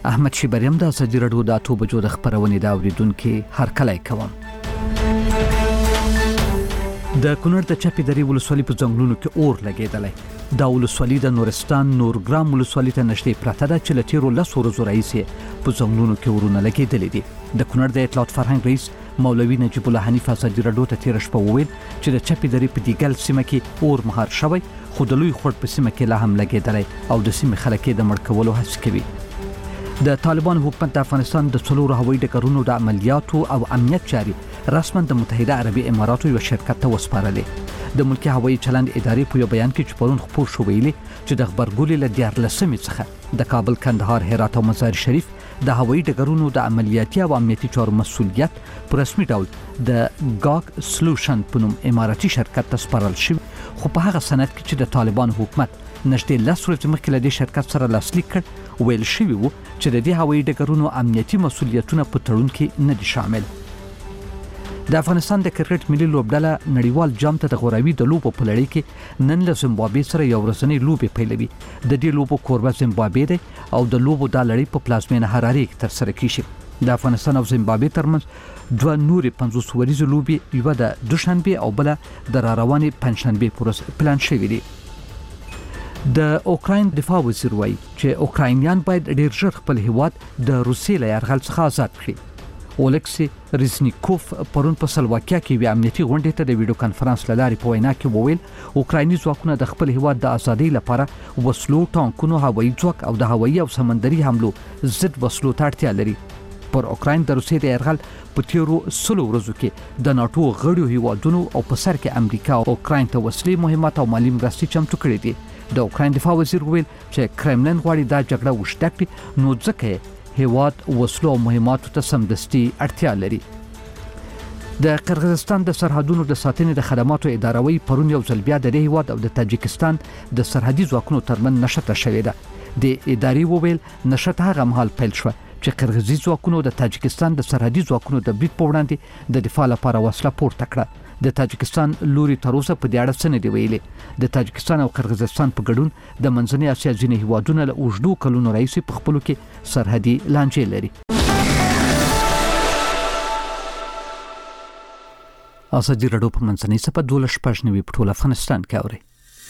احمد شیبریم د ازادي راډیو د 8 بجو د خبرونې دا اوریدونکو هرکلی کوم. د کونړ د چپی درې ولسوالۍ په ځنګلونو کې اور لګیدلی. دا ولسوالۍ د نورستان نورګرام ولسوالۍ ته نږدې پرته ده چې له تیرو 10 ورځو راهیسې په ځنګلونو کې اورونه لګیدلي دي. د کونړ د اطلاعات فرهنګ رئیس مولوي نجیب الله حنیف ازادي راډیو ته تیر شپه وویل چې د چپی درې په دیګل سیمه کې اور مهار شوی، خو د لوی خړ په سیمه کې لا هم لګیدلی او د سیمې خلک د مړ کولو هڅه کوي. د طالبان حکومت د افغانستان د څلورو هوایي ډګرونو د عملیاتو او امنیت چاري رسما د متحده عربي اماراتو یو شرکت ته وسپارلې. د ملکی هوایي چلند ادارې په یو بیان کې چې پرون خبر شو ویلي چې د خبرګولې له 14 څخه د کابل، کندهار، هرات او مزار شریف د هوایي ډګرونو د عملیاتي او امنیتي چارو مسؤلیت په رسمي ډول د ګاک سولوشن په نوم اماراتي شرکت ته سپارل شوی، خو په هغه سند کې چې د طالبان حکومت نږدې 10 ورځې مخکې له دې شرکت سره لاسلیک کړ ویل شوی وو چې د دې هوایي ډګرونو امنیتي مسؤلیتونه په تړون کې نه دي شامل. د افغانستان د کرکټ ملي لوبډله نړیوال جام ته د غوراوي د لوبو په لړۍ کې نن له زیمبابوې سره یو ورځنی لوبې پیلوي. د دې لوبو کوربه زیمبابوې دی او د لوبو د لړۍ په پلازمینه هرارې کې ترسره کیږي. د افغانستان او زیمبابوې ترمنځ دوه نورې 50 ورځې لوبې، یو د دوشنبه او بل د راروانې پنځشنبه پورس پلان شوی دی. د اوکراین دفاع وزیر وایي چې اوکراینیان باید ډیر ژر خپل هیواد د روسیې له یرغل څخه آزاد کړي. اولکسی ریزنیکوف پرون په سلواکیا کې وی امنیتي غونډې ته د ویډیو کانفرنس لاري په وینا کې وویل اوکرایني ځواکونه د خپل هیواد د ازادۍ لپاره وسلو، ټانکونو، هوایي ځواک او د هوایي او سمندري حملو ضد وسلو ته اړتیا لري. پر اوکراین د روسیې د یرغل په تیرو 100 ورځو کې د ناتو غړو هیوادونو او په سر کې امریکا او اوکراین ته وسلې، مهمات او مالی مرستې چمتو کړې دي. د اوکراین دفاع وزیر وویل چې کرملن غواړي دا جګړه وشته کړي، نو ځکه هیواد وسلو او مهماتو ته سمدستي اړتیا لري. د قرغیزستان د سرحدونو د ساتنې د خدماتو ادارې پرون یو ځل بیا د هیواد او د تاجکستان د سرحدي ځواکونو ترمن نشته شوې ده. د ادارې وویل نشته هغه مهال پیل شو چې قرغیزي ځواکونو د تاجکستان د سرحدي ځواکونو د برید په وړاندې د دفاع لپاره وسله پورته کړه. د تاجکستان لوري تر اوسه په دې اړه څه نه دی ویلي. د تاجکستان او قرغیزستان په ګډون د منځنۍ اسیا ځینې هیوادونه له اوږدو کلونو راهیسې په خپلو کې سرحدي لانجې لري. ازادي راډیو په منځنۍ صفحه 12 په ټول افغانستان کې اوري.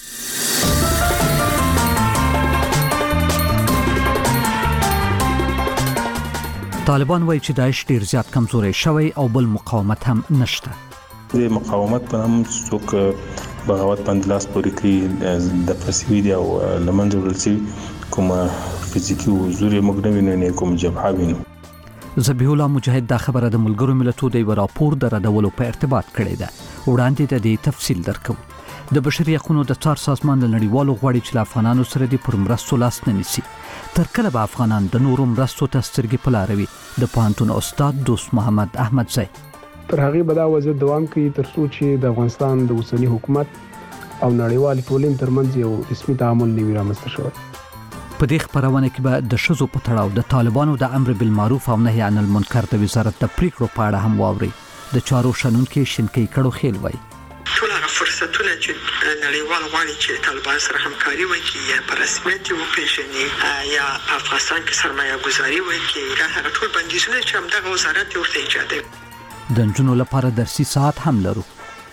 طالبان وایي چې داعش ډیر زیات کمزوري شوی او بل مقاومت هم نشته. د مقاومت په نام څوک بغاوت باندې لاس پورې کوي د فسوي دی او لمنځه وړل شي کوم فزیکی او زوري مګنوي نه کوم جبهه وینو. ذبیح الله مجاهد دا خبره د ملګرو ملتونو د راپور د ردولو په ارتباط کړې ده. وړاندې د دې تفصیل درکو. د بشري حقوقو د څار سازمان له نړیوالو غواړي چې افغانانو سره د پرمرستو لاس نه نیسي. تر کله به افغانان د نورو مرستو ته سترګې پلاروي؟ د پوهنتون استاد دوست محمد احمد زئی تر هغه به دا وضعیت دوام کوي تر څو چې د افغانستان د اوسنی حکومت او نړیوال ټولنې ترمنځ یو رسمي تعامل نه وي رامنځته شوی. په دې خبرونه کې به د شذو په تړاو د طالبانو د امر بالمعروف او نهي عن المنکر د وزارت د پریکړو په اړه هم واوري. د چارو شنونکو شینکې کړو خېل وای ټول هغه فرصتونه چې نړیوال غواړي چې طالبان سره همکاري وکړي یا په رسمیت وپېژني یا افغانستان کې سرمایه گذاري وکړي، دا هغه ټول بندیزونه چې همدغه وزارت ورته ایجادوي. د نجونو لپاره درسي ساعت هم لرو.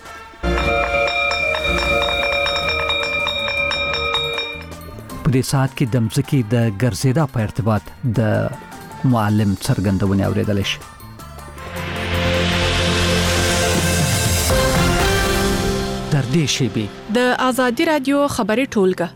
په دې ساعت کې د مځکې د ګرځېدا په ارتباط د معلم څرګندونې اورېدل شي. تر دې شیبې د ازادي رادیو خبري ټولګه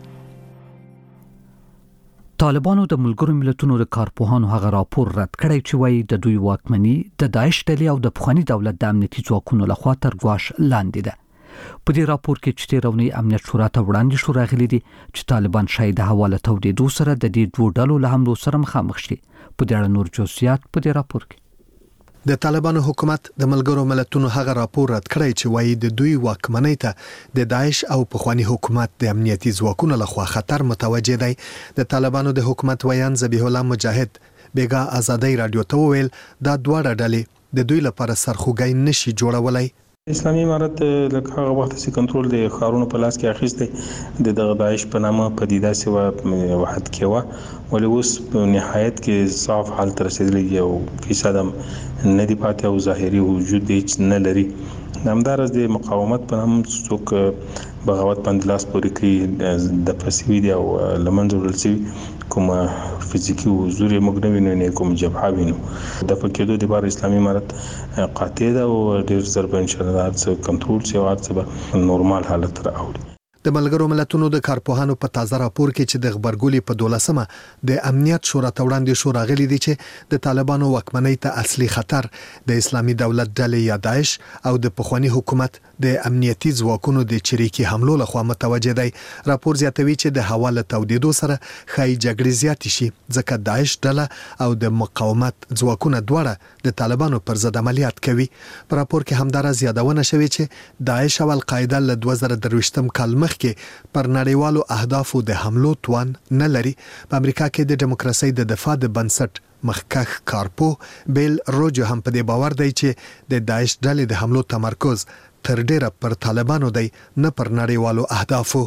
طالبانو د ملګرو ملتونو د کارپوهانو هغه راپور رد کړی چې وایي د دوی واکمني د داعش ډلې او د پخوانی دولت د امنیتي ځواکونو لخوا تر ګواښ لاندې ده. په دې راپور کې چې تیرونی امنیت شورا ته وړاندې شو راغلي دي چې طالبان شاید د حواله تودېدو سره د دې دوه ډلو له حملو سره مخامخ شي. په دې اړه نور جزئیات په دې راپور کې. د طالبانو حکومت د ملګرو ملتونو هغه راپور رد کړی چې وایي د دوی واکمنۍ ته د داعش او پخوانی حکومت د امنیتي ځواکونو لخوا خطر متوجه دی. د طالبانو د حکومت ویان ذبیح الله مجاهد بیګا ازادي رادیو ته ویل دا دواړه ډلې د دوی لپاره سرخوږی نشي جوړولای اسلامي امارت لکه هغه وخت چې کنټرول د خارونو په لاس کې اخیسته د داعش په نامه پدیده سیوا واحد کې و ولې اوس په نهایت کې صاف حالت رسیدلی او فیصد نه دی پاتې او ظاهري وجود هیڅ نه لري. همدارس د مقاومت په نام څوک بغاوت باندې لاس پورې کوي د پسوي دی او لمنځه وړل شي کوم فزیکی او زوري موږ نه وینو نه کوم جبهه وینو د فکرو د بار اسلامي امارت قاطع ده او ډیر ضرب ان شاء الله څه کنټرول شي او څه نورمال حالت راوړي. د ملګرو ملتونو د کارپوهانو په تازه راپور کې چې د خبرګولي په 12مه د امنیت شورا ته وړاندې شو راغلي دي چې د طالبانو واکمنۍ ته اصلي خطر د اسلامي دولت ډلې یا داعش او د پخوانی حکومت د امنیتي ځواکونو د چریکي حملو لخوا متوجه دی. راپور زیاتوي چې د حواله تودیدو سره خای جګړې زیات شي ځکه داعش ډله او د مقاومت ځواکونه دواړه د طالبانو پر ضد عملیات کوي. په راپور کې همدارا زیادونه شوي چې داعش او القاعده له 2023م کال کې پر نړیوالو اهدافو د حملو توان نه لري. په امریکا کې د دیموکراسي د دفاع د بنسټ مخکښ کارپو بیل روجو هم په دې باور دی چې د داعش ډلې د حملو تمرکز تر ډیره پر طالبانو دی نه پر نړیوالو اهدافو.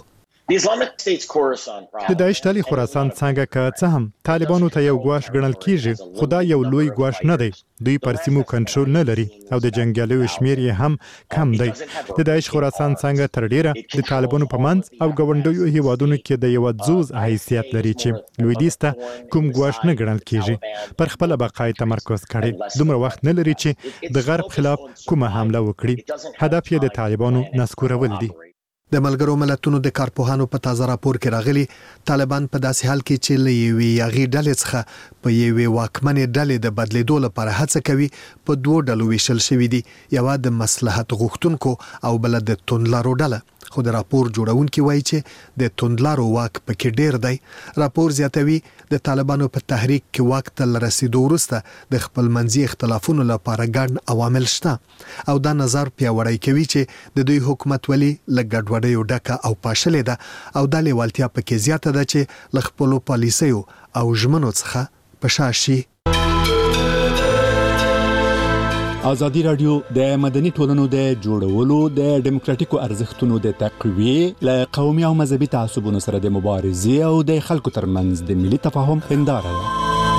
د داعش ډلې خراسان څنګه که څه هم طالبانو ته یو ګواښ ګڼل کیږي خو دا یو لوی ګواښ نه دی. دوی پر سیمو کنټرول نه لري او د جنگیالیو شمیر یې هم کم دی. د داعش خراسان څنګه تر ډیره د طالبانو په منځ او ګوندیو هیوادونو کې د یو ځوز حیثیت لري چې لویدیځ ته کوم ګواښ نه ګڼل کیږي. پر خپل بقای تمرکز کړي دومره وخت نه لري چې د غرب خلاف کومه حمله وکړي. هدف یې د طالبانو نسکورول دي. د ملګرو ملتونو د کارپوهانو په تازه راپور کې راغلي طالبان په داسې حال کې چې لوي یاغي ډلې څخه په یوې واکمنې ډلې د بدلیدو لپاره هڅه کوي په دوه ډلو ویشل شوې دي. یو د مصلحت غوښتونکو او بل د توندلارو ډله. خو د راپور جوړونکي وایي چې د توندلارو واک پکې ډیر دی. راپور زیاتوي د طالبانو په تحریک کې واک ته رسیدو وروسته د خپل منځي اختلافونو لپاره ګڼ عوامل شته او دا نظر پیاوړی کوي چې د دوی حکومت ولې لګډوډي ډکه او پاشلې ده او د لیوالتیا پکې زیاته ده چې لخپلو پالیسیو او ژمنو څخه پشاشي. ازادي رادیو د مدني ټولنو د جوړولو د دیموکراتیکو ارزښتونو د تقویه له قومي او مذهبي تعصبونو سره د مبارزې او د خلکو ترمنځ د ملي تفاهم هنداره ده.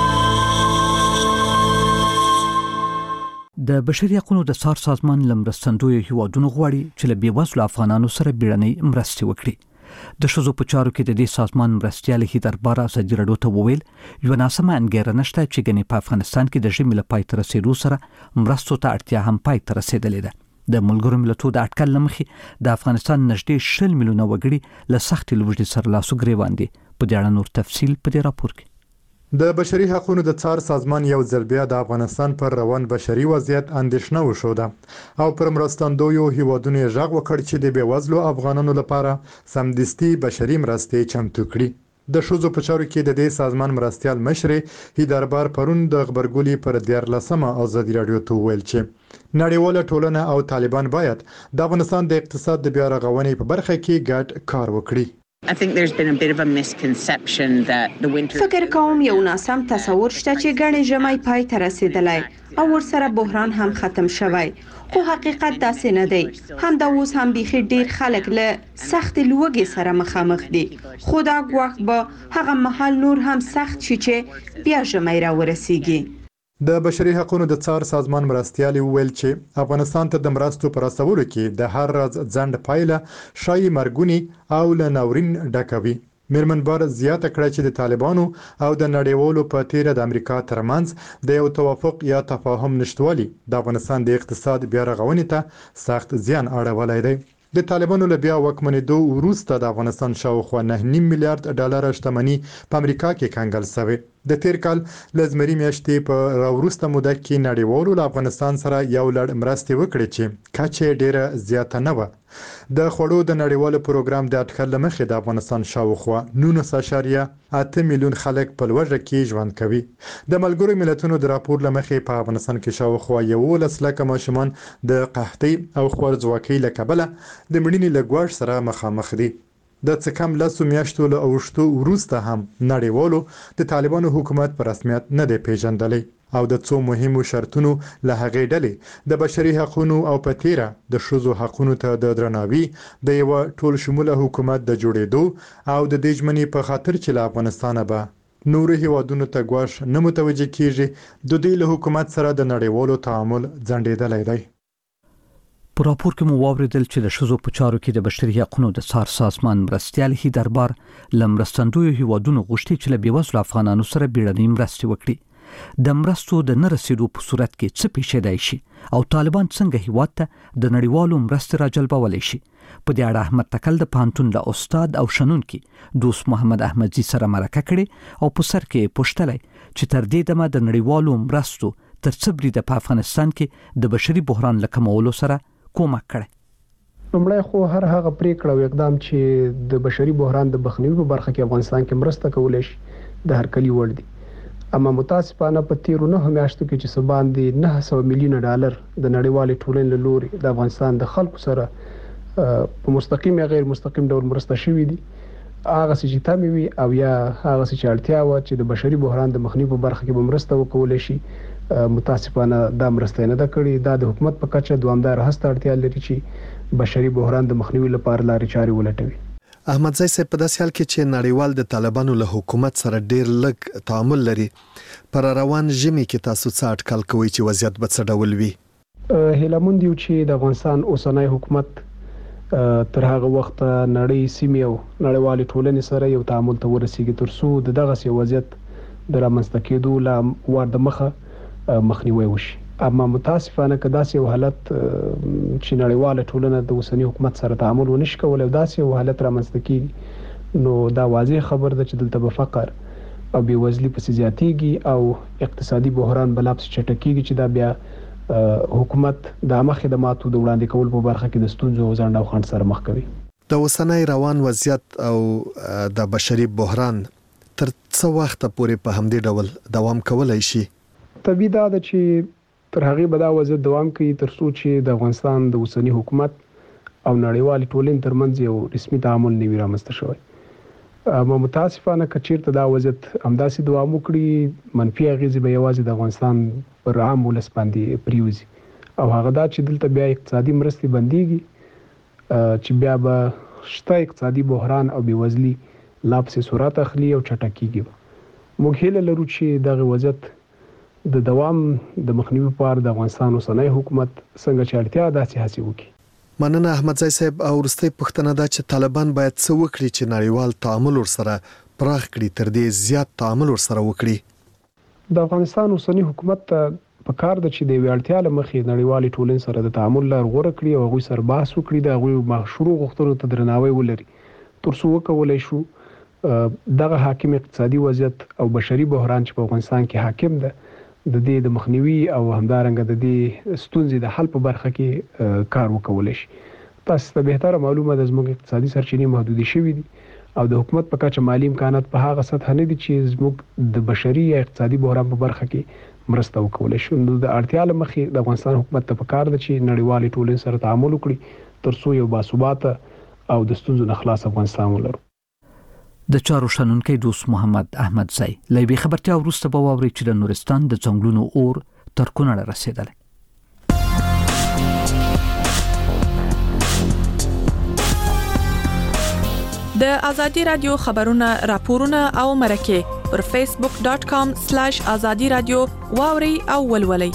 د بشري حقوقو د څار سازمان لمرستندوی هیوادونو غواړي چې له بیوزلو افغانانو سره بیړنۍ مرستې وکړي. د شذو په چارو کې د دې سازمان مرستیال هیدر بار ازادي رادیو ته وویل یو ناسمه انګیرنه شته چې ګنې په افغانستان کې د ژمي له پای ته رسیدو سره مرستو ته اړتیا هم پای ته رسیدلې ده. د ملګرو ملتونو د اټکل لمخې د افغانستان نږدې 10 میلیونه وګړي له سختې لوږې سره لاسو ګریوان دي. په دې اړه نور تفصیل په دې راپور کې. د بشري حقوقو د څار سازمان یو ځل بیا د افغانستان پر روان بشري وضعیت اندېښنه وښوده او پر مرستندویو هیوادونو غږ وکړ چې د بیوزلو افغانانو لپاره سمدستي بشري مرستې چمتو کړي. د شذو په چارو کې د دې سازمان مرستیال مشر هیدر بار پرون د خبرګولي پر 14مه ازادي رادیو ته ویل چې نړیواله ټولنه او طالبان باید د افغانستان د اقتصاد د بیا رغونې په برخه کې ګډ کار وکړي. فکر کوم یو ناسم تصور شته چې ګڼې ژمی پای ته رسیدلی او ورسره بحران هم ختم شوی خو حقیقت داسې نه دی. همدا اوس هم بیخي ډیر خلک له سخت لوږې سره مخامخ دي خو دا ګواښ به هغه مهال نور هم سخت شي چې بیا ژمی را ورسیږي. د بشري حقوقو د څار سازمان مرستیال ویل چې افغانستان ته د مرستو پر رسولو کې د هر راز ځنډ پایله شایي مرګونی او له ناورین ډکوي. میرمن بار زیاته کړه چې د طالبانو او د نړیوالو په تیره د امریکا ترمنځ د یو توافق یا تفاهم نشټوالي د افغانستان د اقتصاد بیا رغونې ته سخت زیان اړولی دی. د طالبانو له بیا واکمنېدو وروسته د افغانستان شاوخوا 9.5 میلیارډ ډالر شتمني په امریکا کې کنګل شوې. د تیر کال د زمري میاشتې په راوروسته موده کې نړیوالو له افغانستان سره یو لړ مرستې وکړې چې کچه ډیره زیاته نه وه. د خوړو د نړیوالو پروګرام د اټکل له مخې د افغانستان شاوخوا 19.8 میلیون خلک په لوږه کې ژوند کوي. د ملګرو ملتونو د راپور له مخې په افغانستان کې شاوخوا 11 لکه ماشومان د قحطۍ او خوارځواکۍ له کبله د مړینې له ګواښ سره مخامخ دي. د څه کم 10 میاشتو له اوښتو وروسته هم نړیوالو د طالبانو حکومت په رسمیت نه دی پیژندلی. او د څو مهمو شرطونو له هغې ډلې د بشري حقوقو او په تیره د ښځو حقوقو ته د درناوي د یو ټول شموله حکومت د جوړېدو او د دې ژمنې په خاطر چې له افغانستانه به نورو هیوادونو ته ګواښ نه متوجه کیږي د دوی له حکومت سره د نړیوالو تعامل ځنډېدلی دی. په راپور کې مو واوریدل چې د ښځو په چارو کې د بشري حقوقو د څار سازمان مرستیال هي دربار لمرستندوی هیوادونو غوښتي چې له بیوزلو افغانانو سره بیړنۍ مرستې وکړي. د مرستو د نه رسیدو په صورت کې څه پیښیدای شي او طالبان څنګه هیواد ته د نړیوالو مرستې راجلبولی شي. په دې اړه احمد تکل د پانتون له استاد او شنونکي دوست محمد احمدزي سره مرکه کړې او په سر کې پوښتلی چې تر دې دمه د نړیوالو مرستو تر څه بریده په افغانستان کې د بشري بحران له کمولو سره کومک کړی. لومړی خو هر هغه پریکړه او اقدام چې د بشري بحران د مخنیوي په برخه کې افغانستان کې مرسته کولای شي د هرکلي وړ دي. اما متاسفانه په تیرو 9 میاشتو کې چې سباندې $900 میلیونه د نړیوالې ټولنې له لوري د افغانستان د خلکو سره په مستقیم یا غیر مستقیم ډول مرسته شوې دي، هغه چې تامي وي او یا هغه چې اړتیا و چې د بشري بحران د مخنیوي په برخه کې به مرسته وکولای شي، متاسفانه دا مرسته نه ده کړې. دا د حکومت په کچه دوامدار هڅه اړتیا لري چې بشري بحران د مخنیوي لپاره لارې چارې ولټوي. احمدزي صاحب په داسې حال کې چې نړیوال د طالبانو له حکومت سره ډیر لږ تعامل لري، پر روان ژمي کې تاسو څه اټکل کوئ چې وضعیت به څه ډول وي؟ هیلمند یو چې د افغانستان اوسنۍ حکومت تر هغه وخت نړۍ سیمه او نړیوالې ټولنې سره یو تعامل ته ورسیږي تر څو دغه وضعیت د رامنځته کېدو لا ور د مخه مخنیوي وشي. اما متاسفانه که داسې یو حالت چې نړیواله ټولنه د اوسنی حکومت سره تعامل ونشي کولای او داسې یو حالت رامنځته کیږي، نو دا واضح خبر ده چې دلته به فقر او بیوزلي په زیاتېږي او اقتصادي بحران بل اپ چټکیږي چې دا بیا حکومت د خدماتو د وړاندې کول په برخه کې د ستونزو او ځنډ او خنډ سره مخ کوي. د اوسنۍ روان وضعیت او د بشري بحران تر څو وخت پورې په همدې ډول دوام کولای شي؟ طبیعي ده چې تر هغه به دا وضعیت دوام کوي تر څو چې د افغانستان د اوسنی حکومت او نړیوال ټولنې ترمنځ یو رسمي تعامل نه وي رامنځته شوی. اما متاسفانه که چیرته دا وضعیت همداسې دوام وکړي، منفي اغیزې به یوازې د افغانستان پر عام ولس باندې پریوزي او هغه دا چې دلته بیا اقتصادي مرستې بنديږي چې بیا به شته اقتصادي بحران او بیوزلي لا پسې سرعت اخلي او چټکیږي. موږ هیله لرو چې دغه وضعیت د دوام د مخنیوي لپاره د افغانستان اوسنۍ حکومت څنګه چې اړتیا داسې هڅې وکړي. مننه احمدزي صاحب. او ورستۍ پوښتنه ده چې طالبان باید څه وکړي چې نړیوال تعامل ورسره پراخ کړي، تر دې زیات تعامل ورسره وکړي؟ د افغانستان اوسنی حکومت ته پکار ده چې د وړتیا لمخې نړیوالې ټولنې سره د تعامل لار غوړه کړي او هغوی سره بحث وکړي، د هغوی مشروع غوښتنو ته درناوی ولري تر څو وکولای شو دغه حاکم اقتصادي وضعیت او بشري بحران چې په افغانستان کې حاکم ده د دې د مخنیوي او همدارنګه د دې ستونزې د حل په برخه کې کار وکولای شي. تاسو ته بهتره معلومه ده زموږ اقتصادي سرچینې محدودې شوې دي او د حکومت په کچه مالی امکانات په هغه سطح نه دي چې زموږ د بشري یا اقتصادي بحران په برخه کې مرسته وکولای شي. نو د اړتیا لمخې د افغانستان حکومت ته پکار ده چې نړیوالې ټولنې سره تعامل وکړي تر څو یو باثباته او د ستونزو نه خلاص افغانستان ولرو. د چارو شنونکي دوست محمد احمدزي لایبي خبرتیا وروسته به واوري چې د نورستان د ځنګلونو اور تر کونړ رسیدلی. د ازادي رادیو خبرونه راپورونه او مرکه پر facebook.com/azadi radio واوري او ولولي.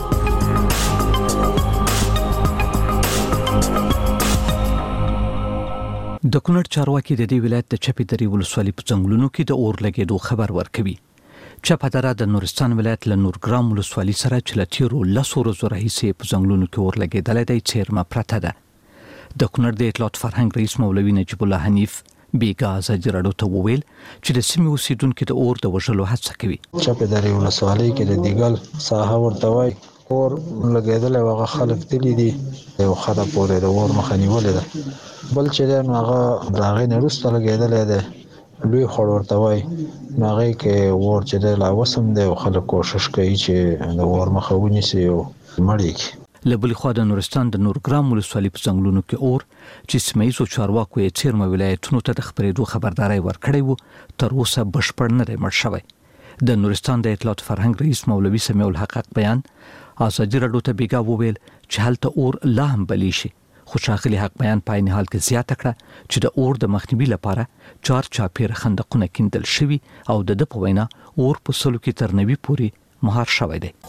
د کونړ چارواکي د دې ولایت د چپی درې ولسوالۍ په ځنګلونو کې د اور لګېدو خبر ورکوي. چپه دره د نورستان ولایت له نورګرام ولسوالۍ سره چې له تیرو 10 ورځو راهیسې په ځنګلونو کې اور لګېدلی دی څیرمه پرته ده. د کونړ د اطلاعات فرهنګ رئیس مولوي نجیب الله حنیف بیګا ازادي راډیو ته وویل چې د سیمې اوسیدونکو د اور د وژلو هڅه کوي. چپه درې ولسوالۍ کې د دیګل ساحه ورته وایي اور لګېدل او هغه خلک تللی دي او خاطر پورې د اور مخه نیولې ده. بل چې هغه داغې نه وروسته لګېدلی دی لوی خړ ورته وایي، هغې کې اور چې دی لا اوس هم دی او خلک کوشش کوي چې د اور مخه ونیسي او مړ یې کړي. له بلې خوا د نورستان د نورګرام ولسوالۍ په ځنګلونو کې اور چې سیمه ییزو چارواکو یې څیرمه ولایتونو ته د خپرېدو خبرداری ورکړی و تر اوسه بشپړ نه دی مړ شوی. د نورستان د اطلاعات فرهنګ رئیس مولوي سمیع الحق بیان ازادي راډیو ته بیګا وویل چې هلته اور لا هم بلی شي. خو ښاغلي حق بیان په عین حال کې زیاته کړه چې د اور د مخنیوي لپاره 4 چاپیره خندقونه کیندل شوي او د په وینا اور په سلو کې تر 90 پورې مهار شوی دی.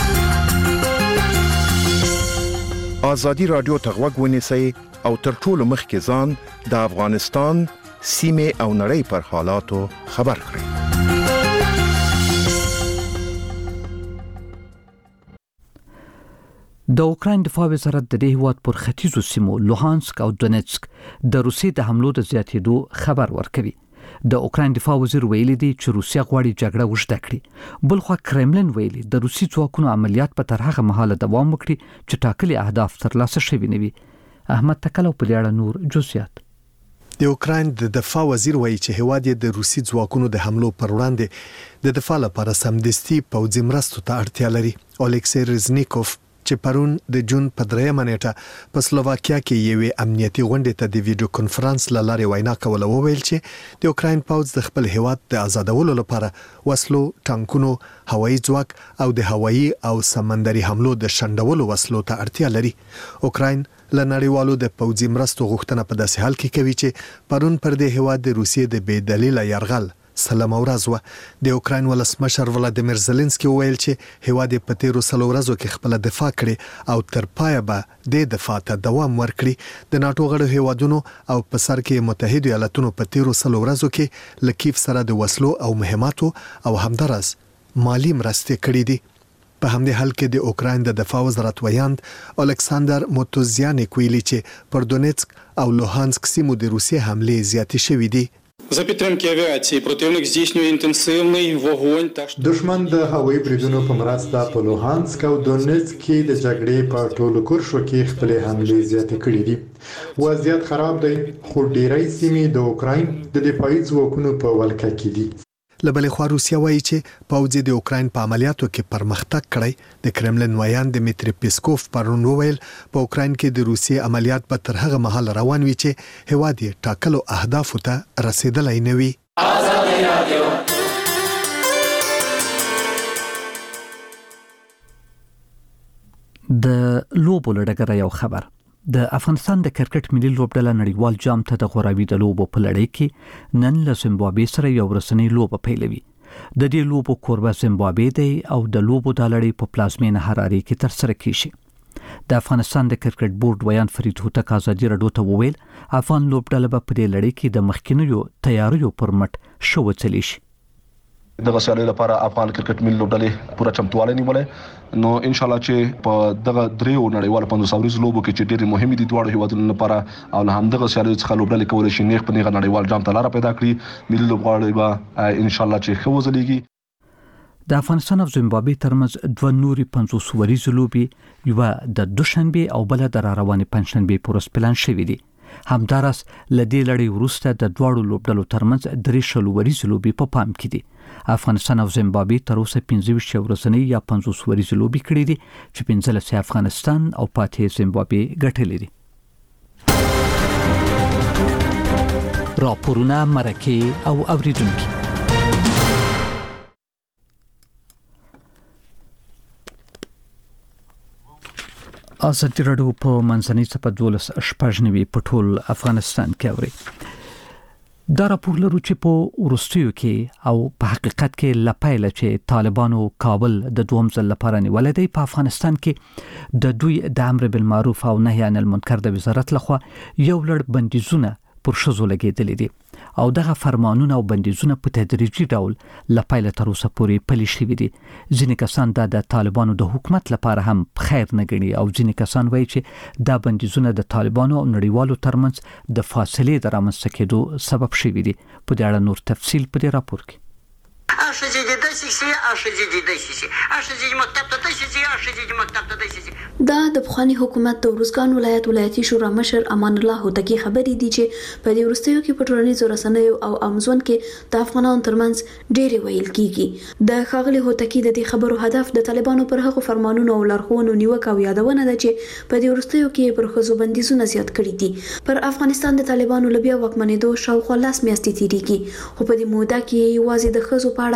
ازادي راډیو ته غوږ ونیسئ او تر ټولو مخکې ځان د افغانستان سیمه او نړۍ پر حالاتو خبر کړئ. د اوکراین دفاع وزارت د دې هیواد پر ختیځو سیمو لوهانسک او دونیتسک د روسي د حملو د زیاتېدو خبر ورکوي. د اوکراین دفاع وزیر ویلي دی چې روسیا غواړي جګړه وژده کړي. بلخو کرملن ویلي د روسي ځواکونو عملیات په تر هغه مهاله دوام وکړي چې ټاکلي اهداف ترلاسه شوي نه وي. احمد تکلو په اړه نور جزئیات. د اوکراین د دفاع وزیر وایي چې هیواد یې د روسي ځواکونو د حملو پر وړاندې د دفاع لپاره سمدستي پوځي مرستو ته اړتیا لري. الیکسی رزنیکوف چې پرون د جون په 3 نیټه په سلوواکیا کې یوې امنیتي غونډې ته د ویډیو کانفرنس لارې وینا کوله وویل چې د اوکراین پوځ د خپل هیواد د آزادولو لپاره وسلو، ټانکونو، هوایي ځواک او د هوایي او سمندري حملو د شندولو وسلو ته اړتیا لري. اوکراین له نړیوالو د پوځي مرستو غوښتنه په داسې حال کې کوي چې پرون پر دې هیواد د روسیې د بې دلیله یرغل سلام ورځ و. د اوکراین ولسمشر ولادیمیر زيلنسکي ویل چې هیواد په تیرو سلو ورځو کې خپل دفاع کړي او تر پایه به د دفاع ته دوام ورکړي. د ناتو غړو هیوادونو او په سر کې متحده ایالاتونو په تیرو سلو ورځو کې لکیف سره د وسلو او مهماتو او همدارس مالی مرستې کړې دي. په همدې حال کې د اوکراین د دفاع وزارت ویاند الکساندر موتوزیانیک ویلي چې پر دونیتسک او لوهانسک سیمو د روسیې حملې زیاتې شوې دي. За підтримки авіації противник здійснює інтенсивний вогонь. دشمن د هوایي بریدونو په مرسته په لوهانسک او دونیتسک کې د جګړې په ټولو کرښو کې خپل حملې زیاتې کړې دي. وضعیت خراب دی خو ډیری سیمې د اوکراین د دفاعي ځواکونو په ولکه کې دي. لبلې خوا روسیا وایي چې پوځ د اوکراین په عملیاتو کې پرمختګ کړی. د کرملن ویاند دمیتری پیسکوف پرون وویل په اوکراین کې د روسیې عملیات به تر هغه مهال روان وي چې هیواد یې ټاکلو اهدافو ته رسیدلی نه وي. د لوبو لړګره یو خبر. د افغانستان د کرکټ ملي لوبډله نړیوال جام ته د غوراوي د لوبو په لړۍ کې نن له زیمبابوې سره یو رسنۍ لوبه پیلوي. د دې لوبو کوربه زیمبابوې دی او د لوبو د لړۍ په پلازمینه هراري کې ترسره کیږي. د افغانستان د کرکټ بورډ ویان فرید هوتک ازادي راډیو ته وویل افغان لوبډله په دې لړۍ کې د مخکینیو تیاریو پر مټ شو وڅلی شي. دغه سیالي لپاره افغان کرکټ ملي لوبډلې پوره چمتووالی نیولې. نو ان شاء الله چې په دغه دریو نړیوال 500 لوبو کې چې ډېر مهمه دي دواړو هیوادونو لپاره او له همدغه سیالي څخه لوبډلې کولای شي نیغ په نیغه نړیوال جام ته لار پیدا کړي. ملي لوبغاړي به ان شاء الله چې ښه وځلېږي. د افغانستان او زیمبابوې ترمنځ دوه نوري 500 ورځې لوبي یو د دوشنبه او بل د روانې پنځشنبه پورس پلان شوې دي. همدارس لدې لړۍ وروسته د دواړو لوبډلو ترمنځ 3 ورځې لوبي په پام کې دي. افغانستان او زیمبابوې تر اوسه 15 ورځې یا 500 ورځې لوبي کړې دي چې 15 افغانستان او پاتې زیمبابوې ګټلې دي. راپورونه مرکه او اوریدونکو. ازادي راډیو په منځنۍ صفحه 12 په ټول افغانستان کې اوري. دا راپور لرو چې په ورستیو کې او په حقیقت کې لپایله چې طالبانو کابل د دوم ځل لپاره نیولې دی. په افغانستان کې د دوی د امر بالمعروف او نهي عن المنکر د وزارت لخوا یو لړ بندیزونه پر شذو لګیدل دي او دغه فرمانونه او بندیزونه په تدریجي ډول لپایله تر اوسه پورې پلي شوي دي. ځینې کسان د طالبانو د حکومت لپاره هم خیر نه ګڼي او ځینې کسان وایي چې دا بندیزونه د طالبانو او نړیوالو ترمنځ د فاصلې د رامنځته کېدو سبب شوي دي. په دې اړه نور تفصیل په دې راپور کې. دا د بخوانی حکومت د ورزګان ولایتي شورا مشر امان الله هوتکی خبرې دي چې په دې ورستیو کې په ټولنیزو رسنیو او امزون کې د افغانانو ترمنځ ډېری ویل کیږي. د ښاغلي هوتکی د دې خبرو هدف د طالبانو پر هغو فرمانونو او لارښوونو نیوکه او یادونه ده چې په دې ورستیو کې پر ښځو بندیزونه زیات کړي دي. پر افغانستان د طالبانو لبیا واکمنېدو شاوخوا 10 میاشتې تیریږي خو په دې موده کې یوازې د ښځو په اړه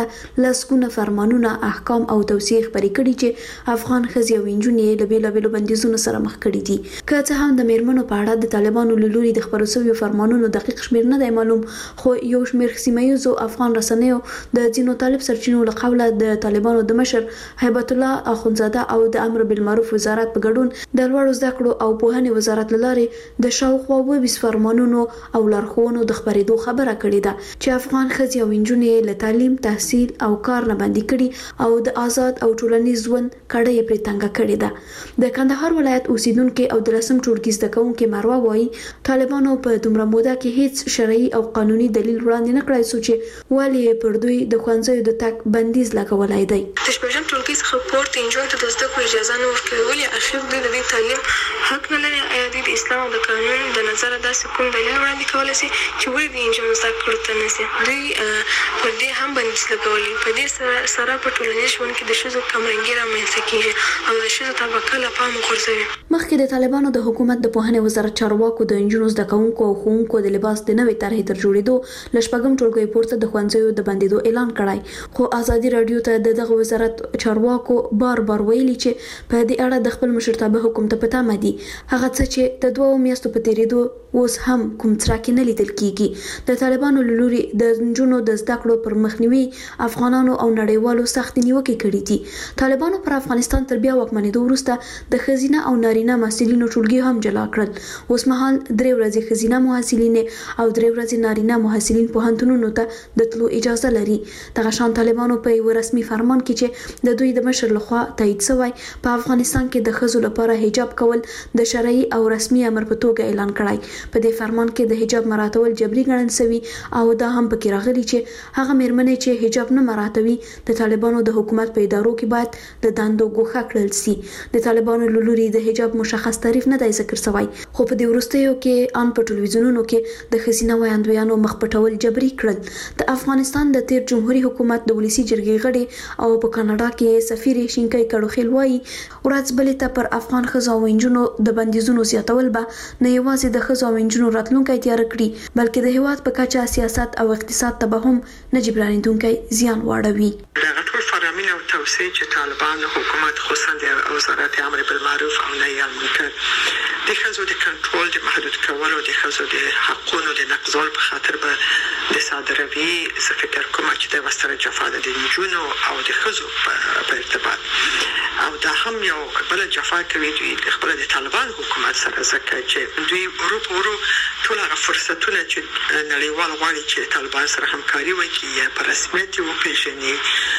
لپاره لاسګونه فرمانونه احکام او توصیې خبرې کړي چې افغان ښځې او نجونې له بیلابیلو بندیزونو سره مخ کړي دي. که څه هم د میرمنو په اړه د طالبانو له لوري د خبرو شویو فرمانونو دقیق شمیر نه دی معلوم، خو یو شمیر سیمایي افغان رسنیو د ځینو طالب سرچینو له قوله د طالبانو د مشر هیبت الله اخونزاده او د امر بالمعروف وزارت په ګډون د لوړو زده کړو او پوهنې وزارت لارې د شاوخوا 20 فرمانونو او لارښوونو د خبرېدو خبره کړې ده چې افغان ښځې او نجونې له تعلیم، تحصیل او کار نه باندې کړي او د آزاد او ټولنیز ژوند کړه پرې تنګه کړې ده. د کندهار ولایت اوسیدونکو او د رسم ټولګي زده کوونکو مروه وایي طالبانو په دومره موده کې هیڅ شرعي او قانوني دلیل وړاندې نه کړی چې ولې پر دوی د ښوونځیو د تګ بندیز لګولای دی. د شپږم ټولګي څخه پورته نجونو ته د زده کړو اجازه نه ورکوي. ولې اخر دوی د دې تعلیم حق نه لري؟ آیا دوی د اسلام او د قانون د نظره داسې کوم دلیل وړاندې کولی شي چې ولې د نجونو زده کړو ته نه شي؟ دوی پر دې هم بندیز لګولی. په دې سره په ټولنیز ژوند کې د ښځو کمرنګي رامنځته کیږي او د ښځو طبقه له پامه غورځوي. مخکې د طالبانو د حکومت د پوهنې وزارت چارواکو د نجونو زده کوونکو او ښوونکو د لباس د نوې طرحې تر جوړېدو له شپږم ټولګي پورته د ښوونځیو د بندیدو اعلان کړی، خو ازادي رادیو ته دغه وزارت چارواکو بار ویلي چې په دې اړه د خپل مشرتابه حکومت په تمه دي. هغه څه چې د 2 میاشتو په تیریدو اوس هم کوم څرک نه لیدل کیږي. د طالبانو له لوري د نجونو د زده کړو پر مخنیوي افغانانو او نړیوالو سخت نیوکې کړې دي. طالبانو پر افغانستان تر بیا واکمنېدو وروسته د ښځینه او نارینه محصلینو ټولګي هم جلا کړل. اوس مهال 3 ورځې ښځینه محصلین او 3 ورځې نارینه محصلین پوهنتونونو ته د تلو اجازه لري. دغه شان طالبانو په یو رسمي فرمان کې چې د دوی د مشر لخوا تایید شوی په افغانستان کې د ښځو لپاره حجاب کول د شرعي او رسمي امر په توګه اعلان کړی. په دې فرمان کې د حجاب مراعاتول جبري ګڼل شوی او دا هم پکې راغلی چې هغه میرمنې چې حجاب نه مراعاتوي د طالبانو د حکومت په ادارو کې باید د دندو ګوښه کړل شي. د طالبانو له لوري د حجاب مشخص تعریف نه دی ذکر شوی، خو په دې وروستیو کې ان په ټلویزیونونو کې د ښځینه وړاندویانو مخ پټول جبري کړل. د افغانستان د تیر جمهوریت حکومت د ولسی جرګې غړي او په کاناډا کې سفیر شینکای کړوخیل وایي ورځ بلې ته پر افغان ښځو او نجونو د بندیزونو زیاتول به نه یوازې د ښځو او نجونو راتلونکی تیار کړي بلکې د هیواد په کچه سیاست او اقتصاد ته به هم نه جبرانېدونکی زیان واړوي. دغه ټول فرامین او توصیې چې طالبان حکومت خصوصا د وزارت امر بالمعروف او نهی عن المنکر د ښځو د کنټرول د محدود کولو د ښځو د حقونو د نقضولو په خاطر به د صادروي. زه فکر کوم چې د وستره جفا د نجونو او د ښځو په ارتباط او دا هم یو بل جفا کوي دوی د خپل د طالبان حکومت سره، ځکه چې دوی ورو ټول هغه فرصتونه چې نړیوال غواړي چې طالبان سره همکاري وکړي یا په رسمیت وپېژني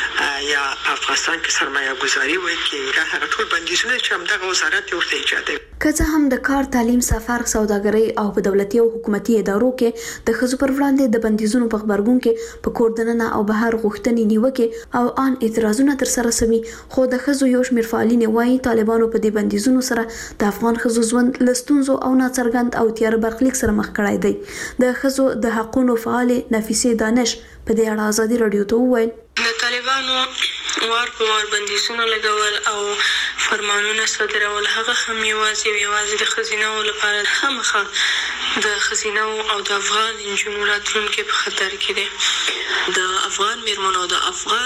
یا په افغانستان کې سرمایه ګذاري وکړي، هغه ټول بندیزونه چې همدغه وزارت ورته ایجادوي. که څه هم د کار، تعلیم، سفر، سوداګرۍ او په دولتي او حکومتي ادارو کې د ښځو پر وړاندې د بندیزونو په خبرګون کې په کور دننه او بهر غوښتنې نیوکې او ان اعتراضونه تر سره شوي، خو د ښځو یو شمېر فعالین وایي طالبانو په دې بندیزونو سره د افغان ښځو ژوند له ستونزو او ناڅرګند او تیاره برخلیک سره مخ کړی دی. د ښځو د حقونو فعالې نفیسې دانش په دې اړه ازادي رادیو ته وویل د طالبانو وار په وار بندیزونه لګول او فرمانونه صادرول هغه هم یوازې د ښځینه‌و لپاره خامخا د ښځینه‌و او د افغان نجونو راتلونکي په خطر کې دی. د افغان میرمنو او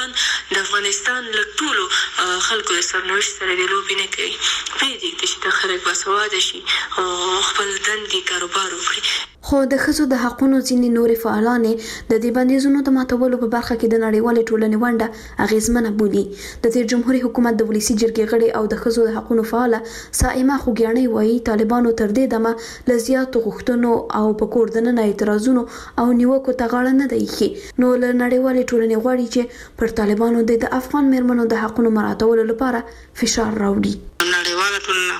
د افغانستان له ټولو خلکو د سرنوشت سره د لوبې نه کوي. پرېږدي چې د خلک باسواده شي او خپل دندې کاروبار وکړي. خو د ښځو د حقونو ځینې نورې فعالانې د دې بندیزونو د ماتولو په برخه کې د نړیوالې ټولنې ونډه اغیزمنه بولي. د تیر جمهوریت حکومت د ولسی جرګې غړي او د ښځو د حقونو فعاله سائمه خوګیاڼۍ وایي طالبانو تر دې دمه له زیاتو غوښتنو او په کور دننه اعتراضونو او نیوکو ته غاړه نه دی ایښې، نو له نړیوالې ټولنې غواړي چې پر طالبانو د افغان میرمنو د حقونو مراعاتولو لپاره فشار راوړي. نړیواله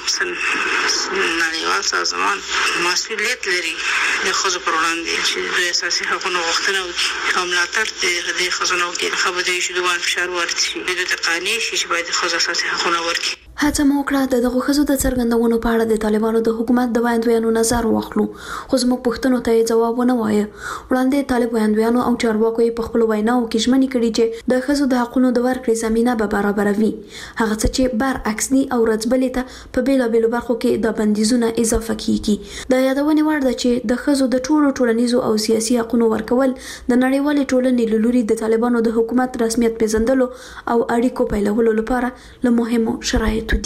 ټولنه نړیوال سازمان مسؤلیت لري د ښځو پر وړاندې چې د اساسي حقوقو غوښتنه وکړي او ملاتړ د ښځو نه وکړي. خو به دوی چې دوی فشار ورته شي دوی ته قانع شي چې باید د ښځو اساسي حقوق ورکړي. هڅه مو وکړه د دغه ښځو د څرګندونو په اړه د طالبانو د حکومت د وړاندوینو نظر واخلو، خو زموږ پوښتنو ته ځواب ونه وایه. وړاندې طالب وړاندوینو او چارواکو په خپلو ویناوو کې ژمنې کړي چې د ښځو د حقونو د ورکړې زمینه به برابروي، هغه څه چې برعکس دي او رځبلې ته په بېلابېلو برخو کې د بندیزونه اضافه کیږي. د یادونې وړ ده چې د ښځو د ټولو ټولنیزو او سیاسي حقونو ورکول د نړیوالې ټولنې له لوري د طالبانو د حکومت رسمیت پیژندلو او اړیکو پیلولو لپاره له مهمو شرایطو دي.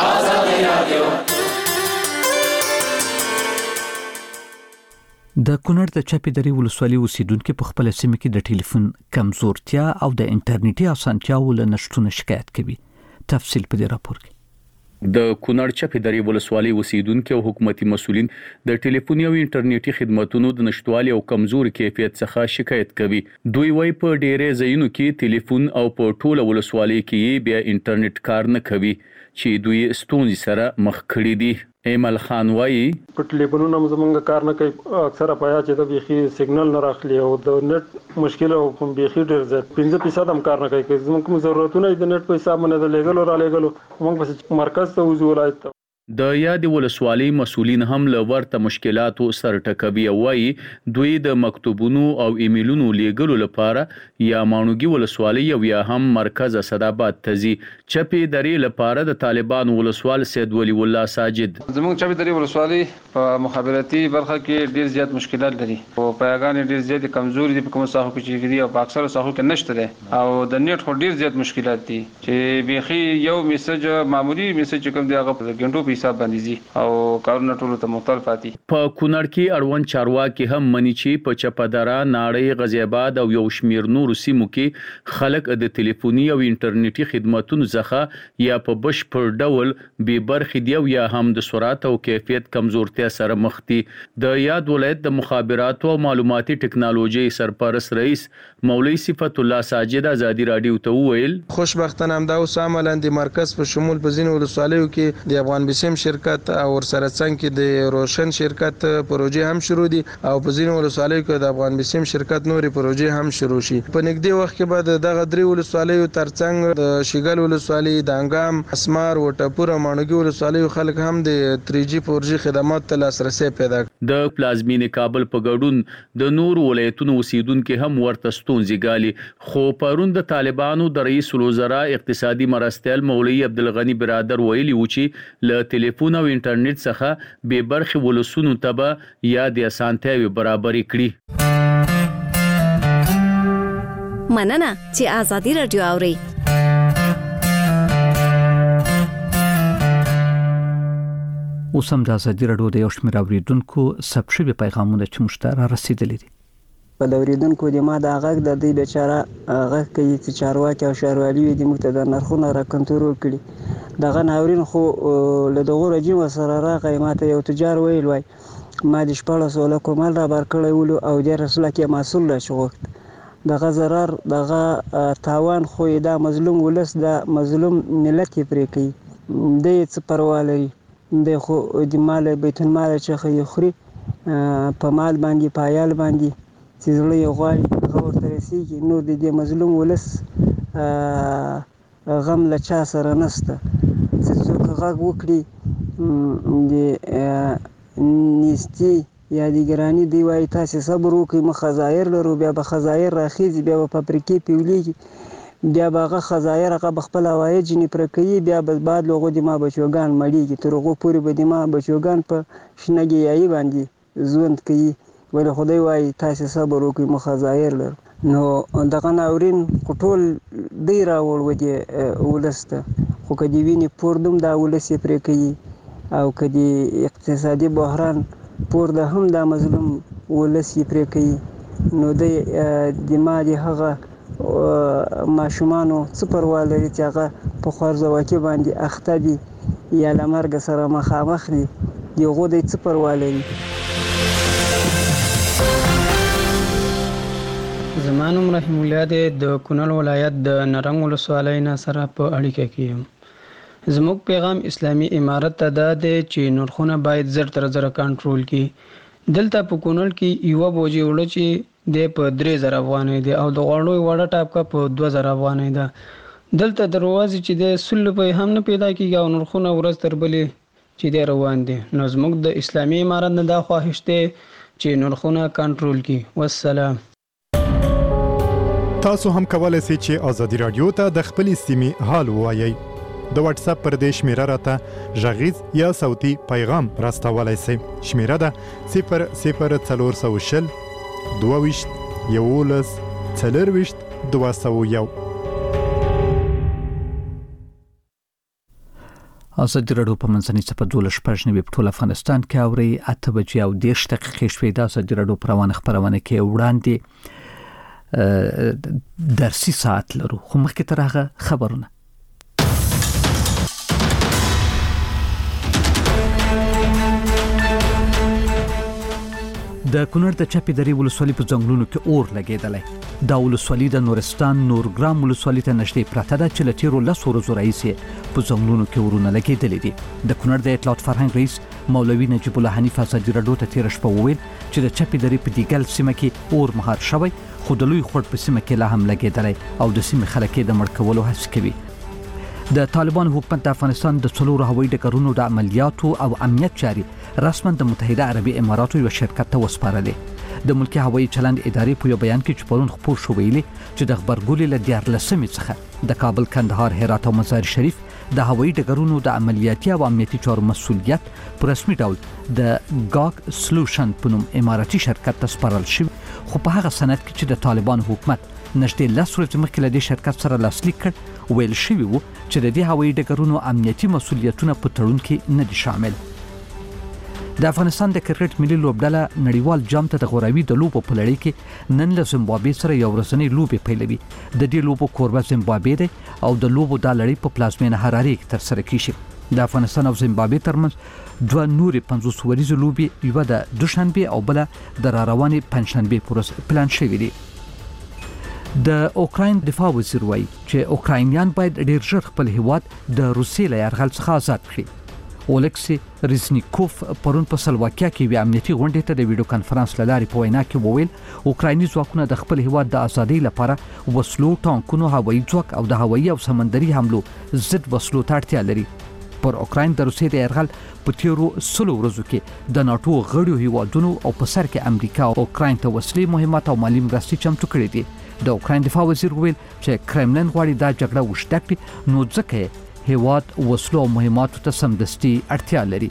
د کونړ د چپې درې ولسوالۍ اوسیدونکو په خپل سیمه کې د ټلیفون کمزورتیا او د انټرنیټي اسانتیاوو له نشټون شکایت کوي. تفصیل په دې راپور کې. د کونړ چپې درې ولسوالۍ اوسیدونکو او حکومتي مسؤلین د ټلیفوني او انټرنیټي خدماتونو د نشټوالي او کمزوري کیفیت څخه شکایت کوي. دوی وايي په ډېرې ځایونو کې ټلیفون او په ټوله ولسوالۍ کې بیا انټرنیټ کار نه کوي چې دوی ستونزې سره مخ کړي دي. ایمل خان وايي په ټلیفونونو زمونږ کار نه کوي، اکثره پیا چې د بيخي سیګنل نه راخلي او د نت مشکل او کوم بيخي ډېر زیات 5% هم کار نه کوي. زمونږ کوم ضرورتونه د نت په حساب باندې د لګلو را لګلو موږ بس مرکز ته وځو ولایت ته. د یاد ولسوالۍ مسؤلین هم له ورته مشکلاتو سره ټکوي او وايي دوی د مکتوبونو او ایمیلونو لیږلو لپاره یا مانوګي ولسوالۍ او یا هم مرکز اسداباد ته ځي. چپې درې لپاره د طالبان ولسوال سید ولی الله ساجد زموږ چپې درې ولسوالۍ په مخابراتي برخه کې ډیر زیات مشکلات لري او پیغام ډیر زیات کمزوري دي په کوم ساحو کې چې دي او په اکثره ساحو کې نشته ده او د نیټ خو ډیر زیات مشکلات دي چې بيخي یو میسج معمولی میسج کوم دی هغه په ګڼو حساب باندې او کارونه ټول ته مختلف دي. په کونړ کې اړوند چارواکي هم مني چې په چپدرا ناړۍ غزي آباد او یو شمیر نور سیمو کې خلک د ټلیفوني او انټرنیټي خدماتونو څخه یا په بشپړ ډول بې برخې دي او یا هم د سرعت او کیفیت کمزورتیا سره مخ دي. د یاد ولایت د مخابراتو او معلوماتي ټکنالوژي سرپرست رئیس مولوی صفت الله ساجد ازادي رادیو ته وویل خوشبختانه همدا اوس عملاً د مرکز په شمول په ځینو ولسوالیو کې د افغان بسم شرکت او سره څنګه کې د روشن شرکت پروژې هم شروع دي او په ځینو ولسوالیو کې د افغان بسم شرکت نورې پروژې هم شروع شي. په نږدې وخت کې به دغه درې ولسوالیو ترڅنګ د شیګل ولسوالۍ، د انګام، اسمار، وټپور او مانوګي ولسوالیو خلک هم د 3G 4G خدمات ته لاسرسي پیدا کړي. د پلازمینې کابل په ګډون د نور ولایتونو اوسیدونکو هم ورته ستونزې ګالي، خو پرون د طالبانو د رئیس الوزرا اقتصادي مرستیال مولوی عبدالغنی برادر ویلي و چې له ټلیفون او انټرنیټ څخه به برخي ولسونو ته یا د اسانتیاوي برابرۍ کړي. مننه چې آزادي رادیو اوري. اوس هم د آزادي رادیو د یو شمېر اوریدونکو ثبت شوي پیغامونه چې موږ ته رارسېدلي دي. په اوریدونکو د ما د غږ د دې بیچاره غږ کوي چې چارواکي او شاروالي د موږ د نرخونو را کنټرول کړي. دغه ناورین خو له دغه رژیم سره راغی. ماته یو تجار ویل وای ما د 1400 کومل را بار کړی ولو او د رسول کې مسول لا شغوت دغه zarar دغه تاوان خو دا مظلوم ولس د مظلوم ملت پرې کوي. د څه پروا لري د خو د مال بیت المال چې خوري په مال باندې پایال باندې چې زړه یې غواړي هغه ورته رسېږي. نو د دې مظلوم ولس غم له چا سره نشته چې څوک غږ وکړي د نیستي یا د ګرانی دی وایي تاسې صبر وکړئ مخ خزایر لرو بیا به خزایر راخیږي بیا به فابریکې پیولیږي بیا به هغه خزایر هغه به خپل هوایي جنې پوره کوي بیا به بعد له هغو د ما بچوګان مړېږي تر هغو پورې به د ما بچوګان په شنه ګیایي باندې ژوند کوي. ولې خدای وایي تاسې صبر وکړئ مخ خزایر لرو. نو دغه ناورین خو ټول دی راوړ ودې ولس ته خو که د وینې پور دوم دا ولس یې پرې کوي او که د اقتصادي بحران پور ده هم دا مظلوم ولس یې پرې کوي. نو د ما د هغه ماشومانو څه پروا لري چې هغه په خوارزواکي باندې اخته دي یا له مرګ سره مخامخ دي د هغو دی څه پروا لري. زما نوم رحیم الله دی د کونړ ولایت د نرنګ ولسوالۍ نه سره په اړیکه کې یم. زموږ پیغام اسلامي امارت ته دا دی چې نرخونه باید زر تر زر کنټرول کړي. دلته په کونړ کې یوه بوجي وړه چې د په 3000 افغانۍ دی او د غوړو وړه ټاپکه په 2000 افغانۍ ده. دلته دروازې چې د سل په هم نه پیدا کیږي او نرخونه ورځ تر بلې چې د روان دي. نو زموږ د اسلامي امارت نه دا خواهش دی چې نرخونه کنټرول کړي. والسلام. تاسو هم کولای شئ چې آزادي رادیو ته د خپلې سیمې حال ووایئ. د واتس اپ پر دې شمیره راته غږیز یا صوتي پیغام راستولای شئ. شمیره ده 00420 22 11 40 201. آزادي رادیو په منځنۍ صفحه 12 په ټول افغانستان کې اوري 8 بجې او 10 دقیقې شوې. د آزادي رادیو پروانه خبرونه کې وړاندې درسي ساعت لرو، خو مخکې تر هغه خبرونه. د کونړ د چپی درې ولسوالۍ په ځنګلونو کې اور لګیدلی. دا ولسوالۍ د نورستان نورګرام ولسوالۍ ته نږدې پرته ده چې له تیرو 10 ورځو راهیسې په ځنګلونو کې اورونه لګیدلي دي. د کونړ د اطلاعات فرهنګ رئیس مولوي نجیب الله حنیف آزادي رادیو ته تیر شپه وویل چې د چپی درې په دیګل سیمه کې اور مهار شوی، خو د لوی خړ په سیمه کې لا هم لګیدلی او د سیمې خلک د مړ کولو هڅه کوي. د طالبان حکومت د افغانستان د څلورو هوایي ډګرونو د عملیاتو او امنیت چاري رسما د متحده عربي اماراتو یو شرکت ته وسپارلې. د ملکی هوایي چلند ادارې په یو بیان کې چې پرون خبر شو ویلي چې د خبرګولې له 14 څخه د کابل، کندهار، هرات او مزار شریف د هوایي ډګرونو د عملیاتي او امنیتي چارو مسؤلیت په رسمي ډول د ګاک سولوشن په نوم اماراتي شرکت ته سپارل شوی. خو په هغه سند کې چې د طالبان حکومت نږدې 10 ورځې مخکې له دې شرکت سره لاسلیک کړ، ویل شوی وو چې د دې هوایي ډګرونو امنیتي مسؤلیتونه په تړون کې نه دي شامل. د افغانستان د کرکټ ملي لوبډله نړیوال جام ته د غوراوي د لوبو په لړۍ کې نن له زیمبابوې سره یو ورځنۍ لوبې پیلوي. د دې لوبو کوربه زیمبابوې دی او د لوبو د لړۍ په پلازمینه هرارې کې ترسره کیږي. د افغانستان او زیمبابوې ترمنځ دوه نورې 50 ورځې لوبې، یوه د دوشنبه او بل د راروانې پنځشنبه پورس پلان شوې دي. د اوکراین دفاع وزیر وایي چې اوکراینیان باید ډیر ژر خپل هیواد د روسیې له یرغل څخه آزاد کړي. اولکسی ریزنیکوف پرون په سلواکیا کې وی امنیتي غونډې ته د ویډیو کانفرنس لاري په وینا کې وویل اوکرایني ځواکونه د خپل هیواد د ازادۍ لپاره وسلو، ټانکونو، هوایي ځواک او د هوایي او سمندري حملو ضد وسلو ته اړتیا لري. پر اوکراین د روسیې د یرغل په تیرو 100 ورځو کې د ناتو غړو هیوادونو او په سر کې امریکا او اوکراین ته وسلې، مهمات او مالی مرستې چمتو کړې دي. د اوکراین دفاع وزیر وویل چې کرملن غواړي دا جګړه وشته کړي، نو ځکه هیواد وسلو او مهماتو ته سمدستي اړتیا لري.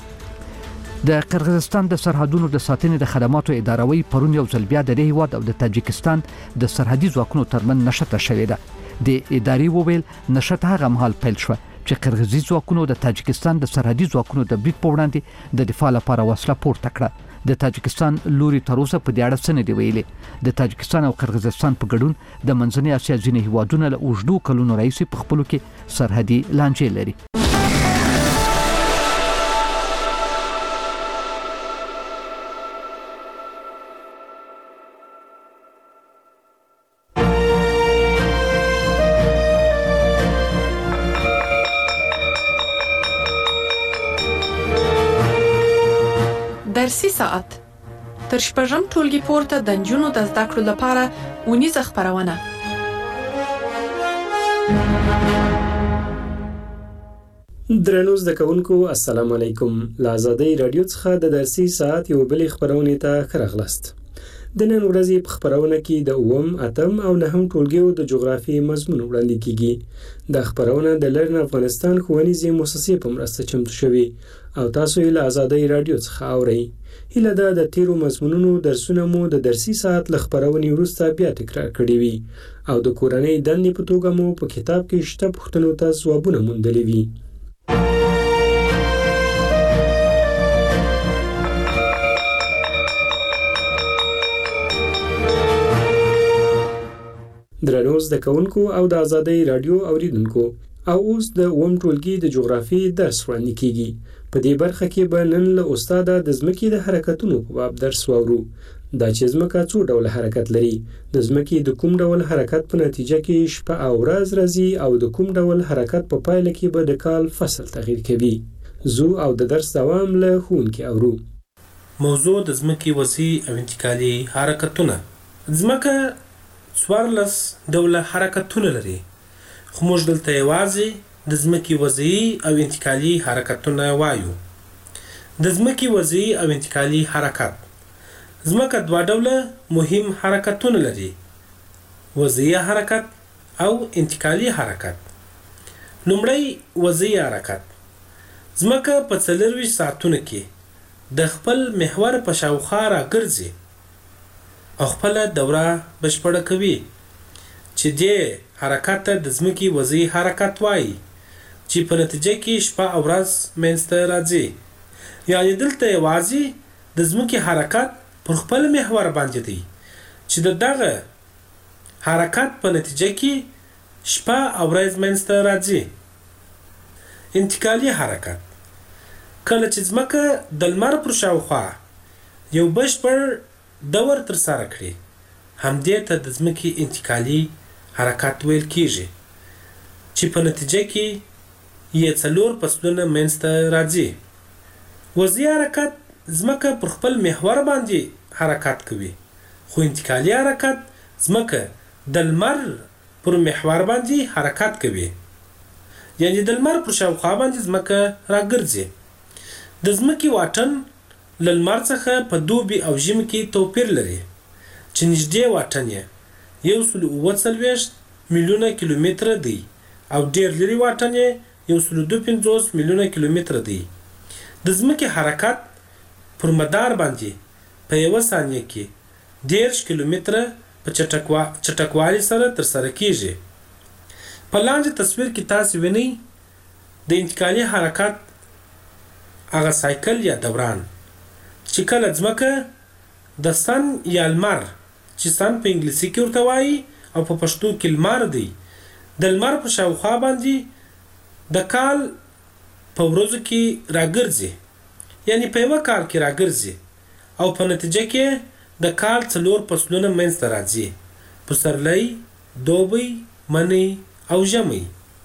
د قرغیزستان د سرحدونو د ساتنې د خدماتو ادارې پرون یو ځل بیا د هیواد او د تاجکستان د سرحدي ځواکونو ترمن نشته شوې ده. د ادارې وویل نشته هغه مهال پیل شو چې قرغیزي ځواکونو د تاجکستان د سرحدي ځواکونو د برید په وړاندې د دفاع لپاره وسله پورته کړه. د تاجکستان لوري تر اوسه په دې اړه څه نه دی ویلي. د تاجکستان او قرغیزستان په ګډون د منځنۍ اسیا ځینې هیوادونه له اوږدو کلونو راهیسې په خپلو کې سرحدي لانجې لري. درسي ساعت تر شپږم ټولګي پورته د نجونو د زده کړو لپاره اونیزه خبرونه. درنو زده کوونکو السلام علیکم. له آزادۍ رادیو څخه د درسي ساعت یو بلې خبرونه ته ښه د نن ورځې په خبرونه کې د 8م، 8م او 9م ټولګیو د جغرافیې مضمون وړاندې کیږي. د خبرونه د لرن افغانستان ښوونیزې مؤسسې په مرسته چمتو شوي او تاسو یې له آزادۍ رادیو څخه اورئ. هیله ده د تیرو مضمونونو درسونه مو د درسي ساعت له خبرونې وروسته بیا تکرار کړي وي او د کورنۍ دندې په توګه مو په کتاب کې شته پوښتنو ته ځوابونه موندلي وي. درنو زده کوونکو او د آزادۍ رادیو اوریدونکو، او اوس د 8م ټولګي د جغرافیې درس وړاندې کیږي. په دې برخه کې به نن له استاد د ځمکې د حرکتونو په باب درس واورو. دا چې ځمکه څو ډول حرکت لري، د ځمکې د کوم ډول حرکت په نتیجه کې شپه او ورځ راځي او د کوم ډول حرکت په پایله کې به د کال فصل تغییر کوي. زو او د درس دوام له ښوونکي اورو. موضوع د ځمکې وضعي او انتقالي حرکتونه. ځمکه 14 ډوله حرکتونه لري، خو موږ دلته یوازې د ځمکې وضعي او انتقالي حرکتونه وایو. د ځمکې وضعي او انتقالي حرکت. ځمکه دوه ډوله مهم حرکتونه لري: وضعي حرکت او انتقالي حرکت. لومړی وضعي حرکت. ځمکه په 24 ساعتونو کې د خپل محور په شاوخوا راګرځي او خپل دوره بشپړه کوي، چې دې حرکت ته د ځمکې وضعي حرکت وایي، چې په نتیجه کې شپه او ورځ منځته راځي. یعنې دلته یوازې د ځمکې حرکت پر خپل محور باندې دی، چې دغه حرکت په نتیجه کې شپه او ورځ منځته راځي. انتقالي حرکت. کله چې ځمکه د لمر پر شاوخوا یو بشپړ دور ترسره کړي، همدې ته د ځمکې انتقالي حرکت ویل کېږي، چې په نتیجه کې یې 4 فصلونه منځته راځي. وضعي حرکت ځمکه پر خپل محور باندې حرکت کوي، خو انتقالي حرکت ځمکه د لمر پر محور باندې حرکت کوي، یعنی د لمر پر شاوخوا باندې ځمکه راګرځي. د ځمکې واټن له لمر څخه په دوبي او ژمي کې توپیر لري، چې نږدې واټن یې 147 میلیونه کیلومتره دی او ډېر لرې واټن یې 152 میلیونه کیلومتره دی. د ځمکې حرکت پر مدار باندې په یوه ثانیه کې 10 کیلومتره په چټکوالي سره ترسره کیږي. په لاندې تصویر کې تاسو وینئ د انتقالي حرکت هغه سایکل یا دوران، چې کله ځمکه د سن یا لمر، چې سن په انګلیسي کې ورته وایي او په پښتو کې لمر دی، د لمر په شاوخوا باندې د کال په ورځو کې راګرځي، یعنی په یوه کال کې راګرځي او په نتیجه کې د کال 4 فصلونه منځته راځي: پسرلی، دوبی، منی او ژمی.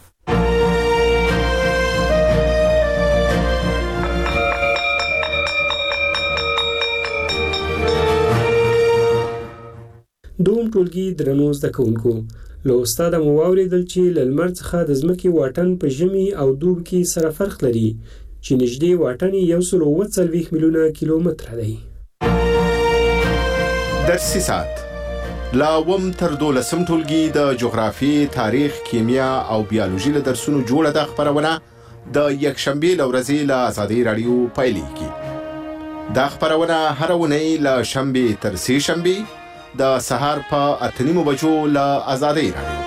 دوم ټولګي درنو زده کوونکو، له استاده مو واورېدل چې له لمر څخه د ځمکې واټن په ژمي او دوبي کې سره فرق لري، چې نږدې واټن یې 140 میلیونه کیلومتره دی. درسي ساعت لا وم تر 12 ټولګي د جغرافي، تاریخ، کیمیا او بیولوژي له درسونو جوړه د خبرونه د یکشنبه لورځي له آزادۍ رادیو پیلېږي. دا خبرونه هر اونۍ له شنبه تر سه شنبه د سهار په 8:30 بجو له آزادۍ رادیو.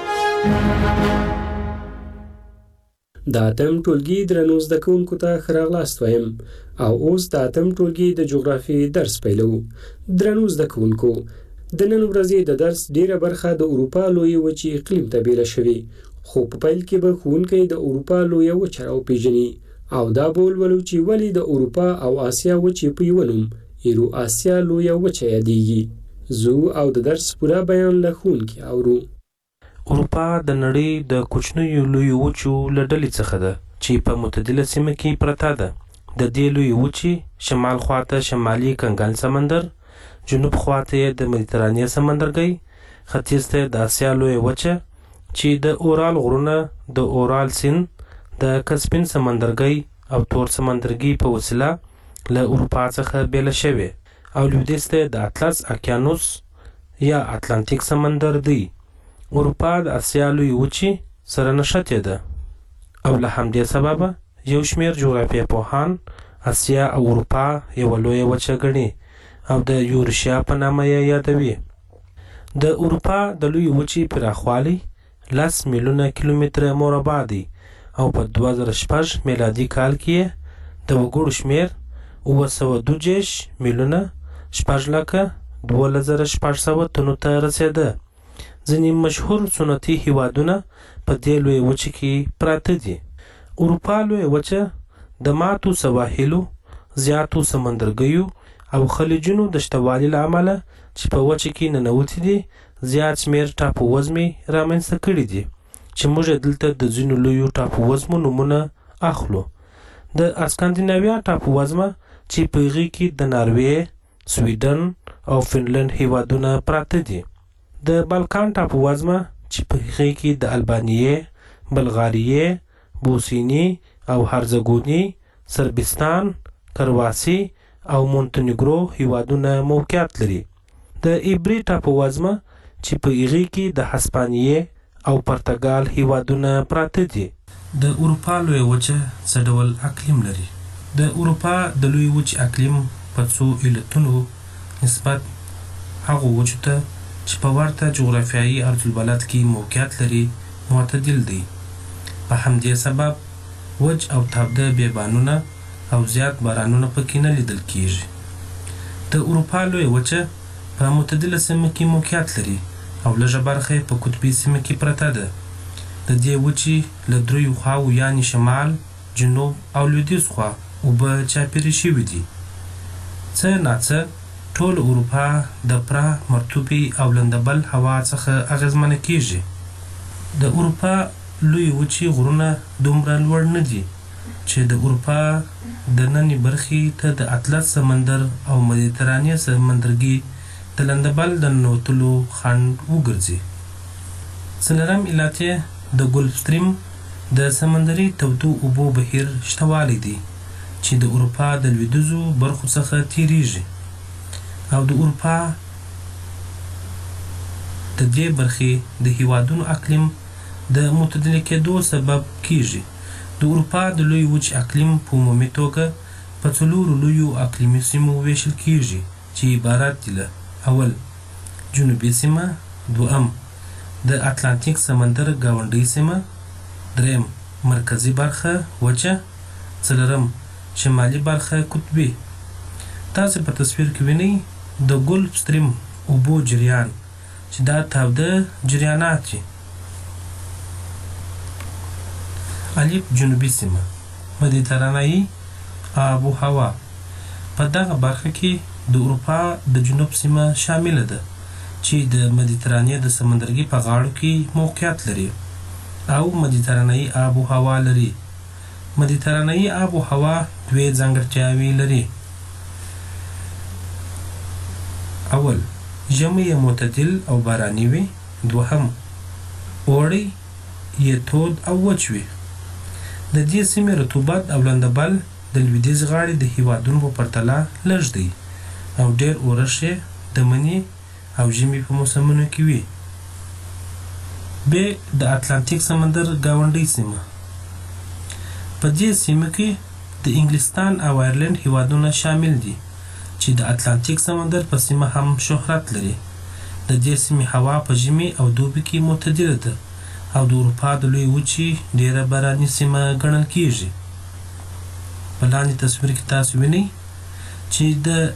د اتم ټولګي درنو زده کوونکو ته ښه راغلاست وایم او اوس د اتم ټولګي د جغرافي درس پیلو. درنو زده کوونکو، د نن ورځې د درس ډیره برخه د اروپا لویې وچې اقلیم ته بیله شوې، خو په پیل کې به ښوونکی د اروپا لویه وچه راوپېژني او دا به ولولو چې ولې د اروپا او آسیا وچې په یوه نوم ایرو آسیا لویه وچه یادېږي. زو او د درس پوره بیان له ښوونکي اورو. اروپا د نړۍ د کوچنیو لویو وچو له ډلې څخه ده، چې په معتدله سیمه کې پرته ده. د دې لویې وچې شمال خواته شمالي کنګل سمندر، جنوب خواته د مدیترانې سمندرګي، ختیځ ته د آسیا لویه وچه چې د اورال غرونه، د اورال سیند، د کسپین سمندرګي او تور سمندرګي په وسیله له اروپا څخه بیله شوې، او لویدیځ ته د اطلس اقیانوس یا اتلانتیک سمندر دی. اروپا د آسیا لویې وچې سره نښتې ده او له همدې سببه یو شمېر جغرافیه پوهان آسیا او اروپا یوه لویه وچه ګڼي او د یورشیا په نامه یې یادوي. د اروپا د لویې وچې پراخوالی 10 میلیونه کیلومتره مربع دی او په 2006 میلادي کال کې د وګړو شمېر 922 میلیونه 6,12,600 تنو ته رسېده. ځینې مشهور سنتي هیوادونه په دې لویې وچې کې پراته دي. اروپا لویه وچه د ماتو سواحلو، زیاتو سمندرګیو او خلیجونو د شتوالي له امله چې په وچه کې ننوتي دي، زیات شمېر ټاپو وزمې رامنځته کړي دي، چې موږ دلته د ځینو لویو ټاپو وزمو نومونه اخلو. د اسکاندیناویا ټاپو وزمه چې په هغې کې د ناروې، سویډن او فنلند هیوادونه پراته دي. د بالکان ټاپو وزمه چې په هغې کې د البانیې، بلغاریه، بوسنی او هرزګونی، سربستان، کرواسی او مونتنیګرو هیوادونه موقعیت لري. د ایبری ټاپووزمه چې په هغې کې د هسپانیې او پرتګال هیوادونه پراته دي. د اروپا لویه وچه څه ډول اقلیم لري؟ د اروپا د لوی وچې اقلیم په څو علتونو نسبت هغو وچو ته چې په ورته جغرافیایي عرضالبلد کې موقعیت لري معتدل دی. په همدې سبب وچ او تابده بیابانونه او زیات بارانونه پکې نه لیدل کیږي. د اروپا لویه وچه په معتدله سیمه کې موقعیت لري او لږه برخه په قطبي سیمه کې پرته ده. د دې وچې له دریو خواو یعنې شمال، جنوب او لویدیځ خوا اوبه چاپېرې شوي دي. څه ناڅه ټول اروپا د پره، مرطوبې او لندبل هوا څخه اغېزمنه کیږي. د اروپا لوی وچې غرونه دومره لوړ نه دي چې د اروپا د نننۍ برخې ته د اطلس سمندر او مدیترانې سمندرګي د لندبل د ننوتلو خنډ وګرځي. څلورم علت یې د ګلف سټریم د سمندري تودو اوبو بهیر شتوالی دی چې د اروپا د لویدیځو برخو څخه تیریږي او د اروپا د دې برخې د هیوادونو اقلیم د معتدل کېدو سبب کیږي. د اروپا د لوی وچ اقلیم په عمومي توګه په څلورو لویو اقلیمي سیمو ویشل کیږي چې عبارت دي له: اول جنوبي سیمه، دویم د اتلانتیک سمندر ګاونډۍ سیمه، دریم مرکزی برخه وچه، څلورم شمالي برخه قطبي. تاسو په تصویر کې وینئ د ګلف سټریم اوبو جریان چې دا تاوده جریانات دي. الف جنوبي سیمه، مدیترانه‌ای آب و هوا. په دغه برخه کې د اروپا د جنوب سیمه شامله ده چې د مدیترانې د سمندرګي په غاړو کې موقعیت لري او مدیترانه‌ای آب و هوا لري. مدیترانه‌ای آب و هوا دوه ځانګړتیاوې لري. اول ژمی معتدل او باراني وي، دوهم اوړی یې تود او وچ وي. د دې سیمې رطوبت او لندبل د لویدیځ غاړې د هیوادونو په پرتله لږ دی او ډېر اورښت یې د مني او ژمي په موسمونو کې وي. ب د اتلانتیک سمندر ګاونډۍ سیمه. په دې سیمه کې د انګلستان او آیرلند هیوادونه شامل دي چې د اتلانتیک سمندر په سیمه هم شهرت لري. د دې سیمې هوا په ژمي او دوبي کې معتدله ده او د اروپا د لوی وچې ډیره باراني سیمه ګڼل کیږي. په لاندې تصویر کې تاسو وینئ چې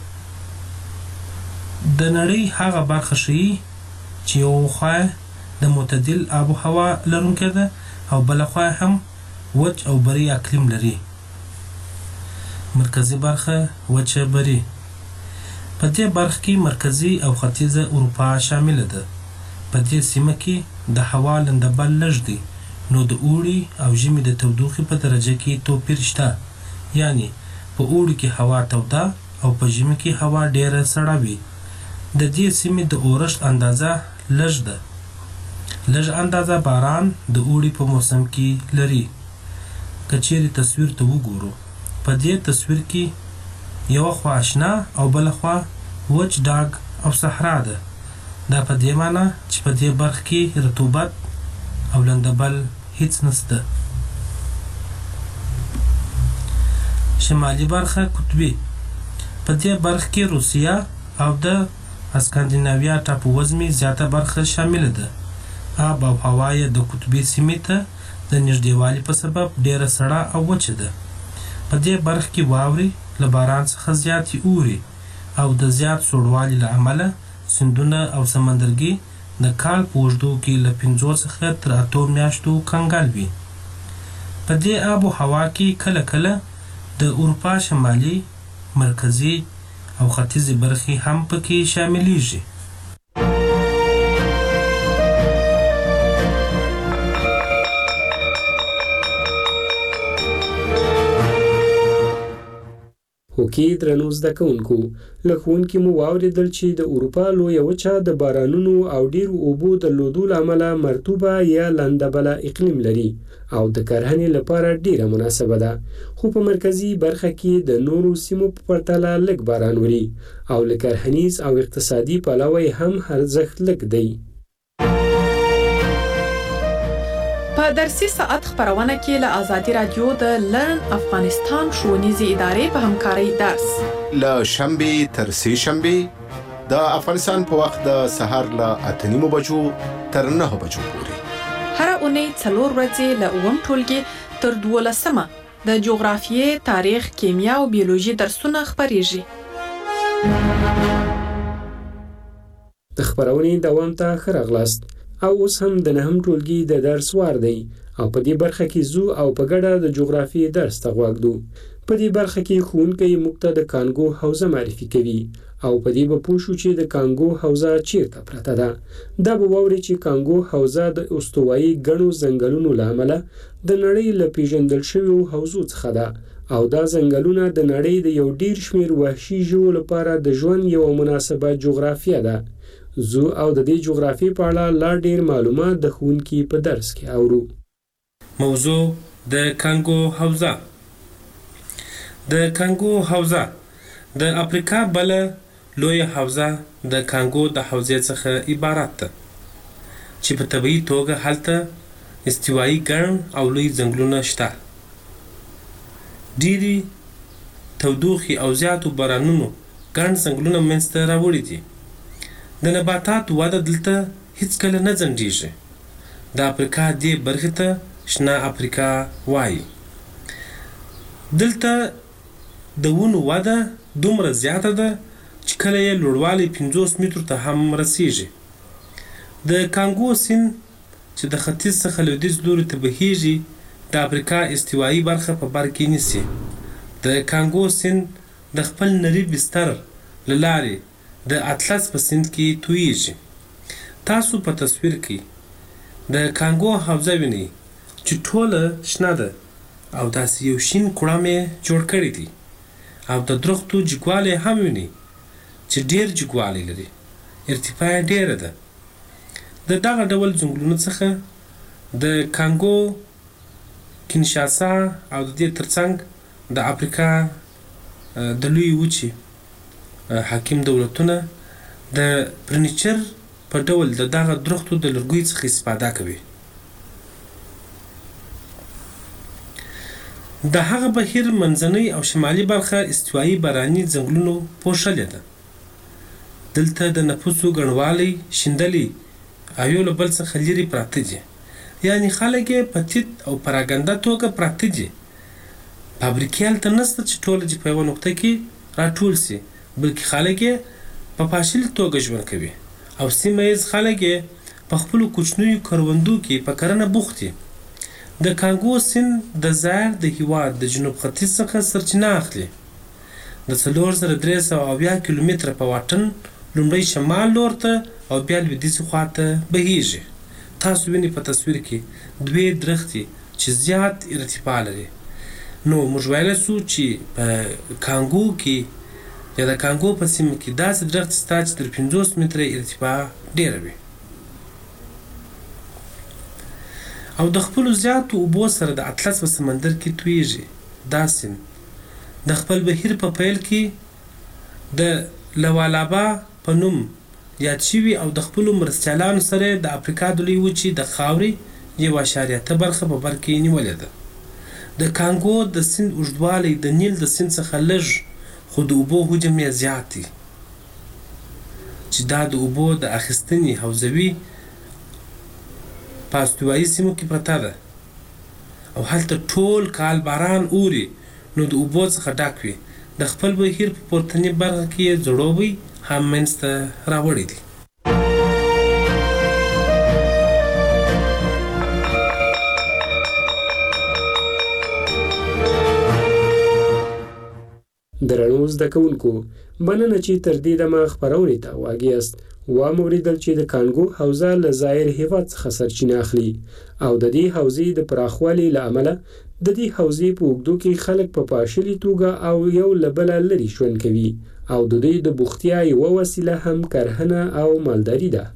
د نړۍ هغه برخه ښیي چې یوه خوا د معتدل آب و هوا لرونکې ده او بله خوا هم وچ او بري اقلیم لري. مرکزي برخه وچه بري. په دې برخه کې مرکزي او ختیځه اروپا شامله ده. په دې سیمه کې د هوا لندبل لږ دی، نو د اوړي او ژمي د تودوخې په درجه کې توپیر شته. یعنی په اوړي کې هوا توده او په ژمي کې هوا ډیره سړه وي. د دې سیمې د اورښت اندازه لږ ده. لږ اندازه باران د اوړي په موسم کې لري. که چیرې تصویر ته وګورو، په دې تصویر کې یوه خوا اشنا او بله خوا وچ ډاګ او صحرا ده. دا په دې معنی چې په دې برخه کې رطوبت او لندبل هیڅ نشته. شمالي برخه قطبي. په دې برخه کې روسیه او د اسکاندیناویا ټاپووزمې زیاته برخه شامله ده. آب او هوا یې د قطبي سیمې ته د نږدېوالي په سبب ډیره سړه او وچه ده. په دې برخه کې واورې له باران څخه زیاتې اوري او د زیات سوړوالي له امله سیندونه او سمندرګي د کال په اوږدو کې له 5 څخه تر 8 میاشتو کنګل وي. په دې آب و هوا کې کله کله د اروپا شمالي، مرکزي او ختیځې برخې هم پکې شاملیږي. هوکې درنو زده کوونکو له ښوونکي مو واورېدل چې د اروپا لویه وچه د بارانونو او ډېرو اوبو درلودو له امله مرطوبه یا لندبله اقلیم لري او د کرهنې لپاره ډېره مناسبه ده، خو په مرکزي برخه کې د نورو سیمو په پرتله لږ باران وري او له کرهنیز او اقتصادي پلوه هم ارزښت لږ دی. په درسي ساعت خبرونه کې له آزادي رادیو د لرن افغانستان ښوونیزې ادارې په همکارۍ درس له شنبې تر سه شنبې د افغانستان په وخت د سهار له 8:30 بجو تر 9 بجو پورې هر اونۍ 4 ورځې له 9 ټولګي تر 12 د جغرافیې، تاریخ، کیمیا او بیولوژي درسونه خبرېږي. د خبرونې دوام ته ښه راغلاست او اوس هم د 9 ټولګي د درس وار دی او په دې برخه کې زو او په ګډه د جغرافیې درس ته غوږدو. په دې برخه کې ښوونکی موږ ته د کانګو حوزه معرفي کوي او په دې به پوه شو چې د کانګو حوزه چیرته پرته ده. دا به واوري چې کانګو حوزه د استوایي ګڼو ځنګلونو له امله د نړۍ له پیژندل شویو حوزو څخه ده او دا ځنګلونه د نړۍ د یو ډیر شمیر وحشي ژوو لپاره د ژوند یو مناسبه جغرافیه ده. زو او د دې جغرافي په اړه لا ډیر معلومات د ښوونکي په درس کې اورو. موضوع د کانګو حوزه. د کانګو حوزه د افریقا بل لوی حوزه د کانګو د حوزې څخه عبارت ده چې په طبيعي توګه هلته استوایي ګڼ او لوی ځنګلونه شته. ډېری تودوخي او زیاتو بارانونو ګڼ ځنګلونه منځته راوړي دي. د نباتاتو وده دلته هیڅ کله نه ځنډیږي. د افریقا دې برخې ته شنه افریقا وایي. دلته د ونو وده دومره زیاته ده چې کله یې لوړوالی 50 مترو ته هم رسیږي. د کانګو سیند چې د ختیځ څخه لویدیځ لوري ته بهیږي د افریقا استوایي برخه په بر کې نیسي. د کانګو سیند د خپل نری بستر له لارې د اطلس په سیند کې تویږي. تاسو په تصویر کې د کانګو حوزه وینئ چې ټوله شنه ده او داسې یو شین کوړم یې جوړ کړی دی او د درختو جګوالی هم وینئ چې ډیر جګوالی لري. ارتفاع ډیره ده. د دغه ډول ځنګلونو څخه د کانګو، کینشاسا او د دې ترڅنګ د افریقا د لوی وچې حاکم دولتونه د فرنیچر په ډول د دغه درختو د لرګیو څخه استفاده کوي. د هغه بهیر منځنۍ او شمالي برخه استوایي باراني ځنګلونو پوښلې ده. دلته د نفوسو ګڼوالی شیندلي او یو له بل څخه لرې پراته دي، یعنې خلک یې په تیت او پراګنده توګه پراته دي. فابریکې هلته نشته چې ټوله په یوه نقطه کې راټول سي، بلکې خلک یې په پاشلې توګه ژوند کوي او سیمه ییز خلک یې په خپلو کوچنیو کروندو کې په کرنه بوخت دي. د کانګو سیند د ظاهر د هېواد د جنوب ختیځ څخه سرچینه اخلي. د 4370 کیلومتره په واټن لومړی شمال لور ته او بیا لویدیځې خواته بهیږي. تاسو وینئ په تصویر کې دوې درختې چې زیات ارتفاع لري. نو موږ ویلی سو چې په کانګو کې یا د کانګو په سیمه کې داسې درخت شته چې تر 50 متره ارتفاع ډیره وي او د خپلو زیاتو اوبو سره د اطلس په سمندر کې تویږي. دا سیند د خپل بهیر په پیل کې د لوالابا په نوم یاد شوي او د خپلو مرستیالانو سره د افریقا د لوی وچې د خاورې 1.3 برخه په بر کې نیولې ده. د کانګو د سیند اوږدوالی د نیل د سیند څخه لږ خو د اوبو حجم یې زیات دی چې دا د اوبو د اخیستنې حوزوي په استوایي سیمو کې پرته ده او هلته ټول کال باران اوري، نو د اوبو څخه ډک وي. د خپل بهیر په پورتنۍ برخه کې یې ځړوبی هم منځته راوړی دي. درنو زده کوونکو مننه چې تر دې دمه خپرونې ته غوږ یاست. واوریدل چې د کانګو حوزه له ظاهر هیواد څخه سرچینه اخلي او د دې حوزې د پراخوالي له امله د دې حوزې په اوږدو کې خلک په پاشلي توګه او یو له بله لرې ژوند کوي او د دوی د بوختیا یوه وسیله هم کرهنه او مالداري ده.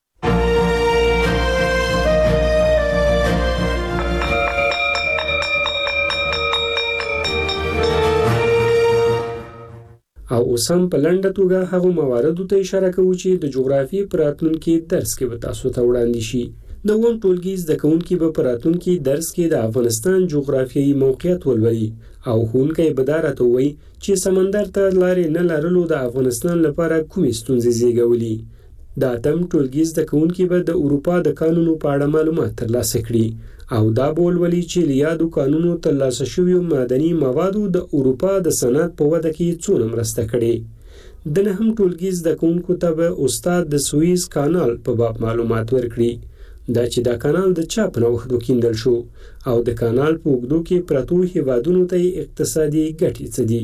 او اوس هم په لنډه توګه هغو مواردو ته اشاره کوو چې د جغرافیې په راتلونکي درس کې به تاسو ته وړاندې شي. د اووم ټولګي زده کوونکي به په راتلونکي درس کې د افغانستان جغرافیایي موقعیت ولولي او ښوونکی به دا راته ووایي چې سمندر ته لارې نه لرلو د افغانستان لپاره کومې ستونزې زیږولي. د اتم ټولګي زده کوونکي به د اروپا د قانونو په اړه معلومات ترلاسه کړي او دا به ولولي چې له یادو قانونو ترلاسه شویو معدني موادو د اروپا د صنعت په وده کې څونه مرسته کړې. د نهم ټولګي زده کوونکو ته به استاد د سویز کانال په باب معلومات ورکړي، دا چې دا کانال د چا په نوښت وکیندل شو او د کانال په اوږدو کې پرتو هیوادونو ته اقتصادي ګټې څه دي.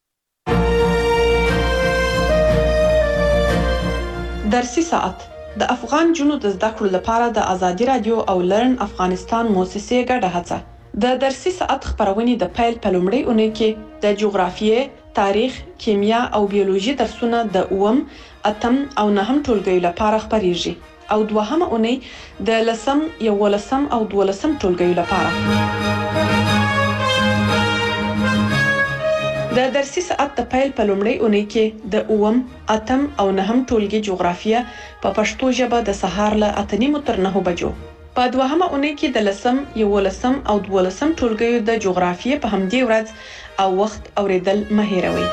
درسي ساعت د افغان جنو د زده کړو لپاره د ازادي رادیو او لرن افغانستان موسسې ګډه هڅه. د درسي ساعت خپرونې د پیل په لومړۍ اونۍ کې د جغرافیې، تاریخ، کیمیا او بیولوژي درسونه د 8م، 8م او 9م ټولګیو لپاره خپریږي او دوهمه اونۍ د 10م، 11م او 12م ټولګیو لپاره. د درسي ساعت د پیل په لومړۍ اونۍ کې د 8م، 8م او 9م ټولګي جغرافیه په پښتو ژبه د سهار له 8:30 تر 9 بجو. په دوهمه اونۍ کې د 10م، 11م او 12م ټولګیو د جغرافیه په همدې ورځ او وخت اوریدل مه هیروئ.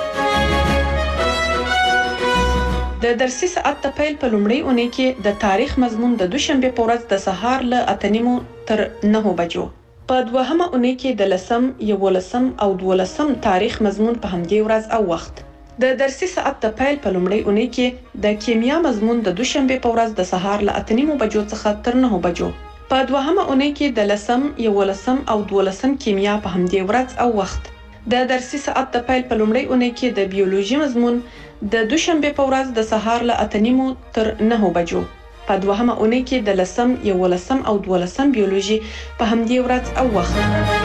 د درسي ساعت د پیل په لومړۍ اونۍ کې د تاریخ مضمون د دوشنبه په ورځ د سهار له 8:30 تر 9 بجو. په دوهمه اونۍ کې د 10م، 11م او 12م تاریخ مضمون په همدې ورځ او وخت. د درسي ساعت د پیل په لومړۍ اونۍ کې د کیمیا مضمون د دوشنبه په ورځ د سهار له 8:30 بجو څخه تر 9 بجو. په دوهمه اونۍ کې د 10م، 11م او 12م کیمیا په همدې ورځ او وخت. د درسي ساعت د پیل په لومړۍ اونۍ کې د بیولوژي مضمون د دوشنبه په ورځ د سهار له 8:30 تر 9 بجو. په دوهمه اونۍ کې د 10م، 11م او 12م بیولوژي په همدې ورځ او وخت.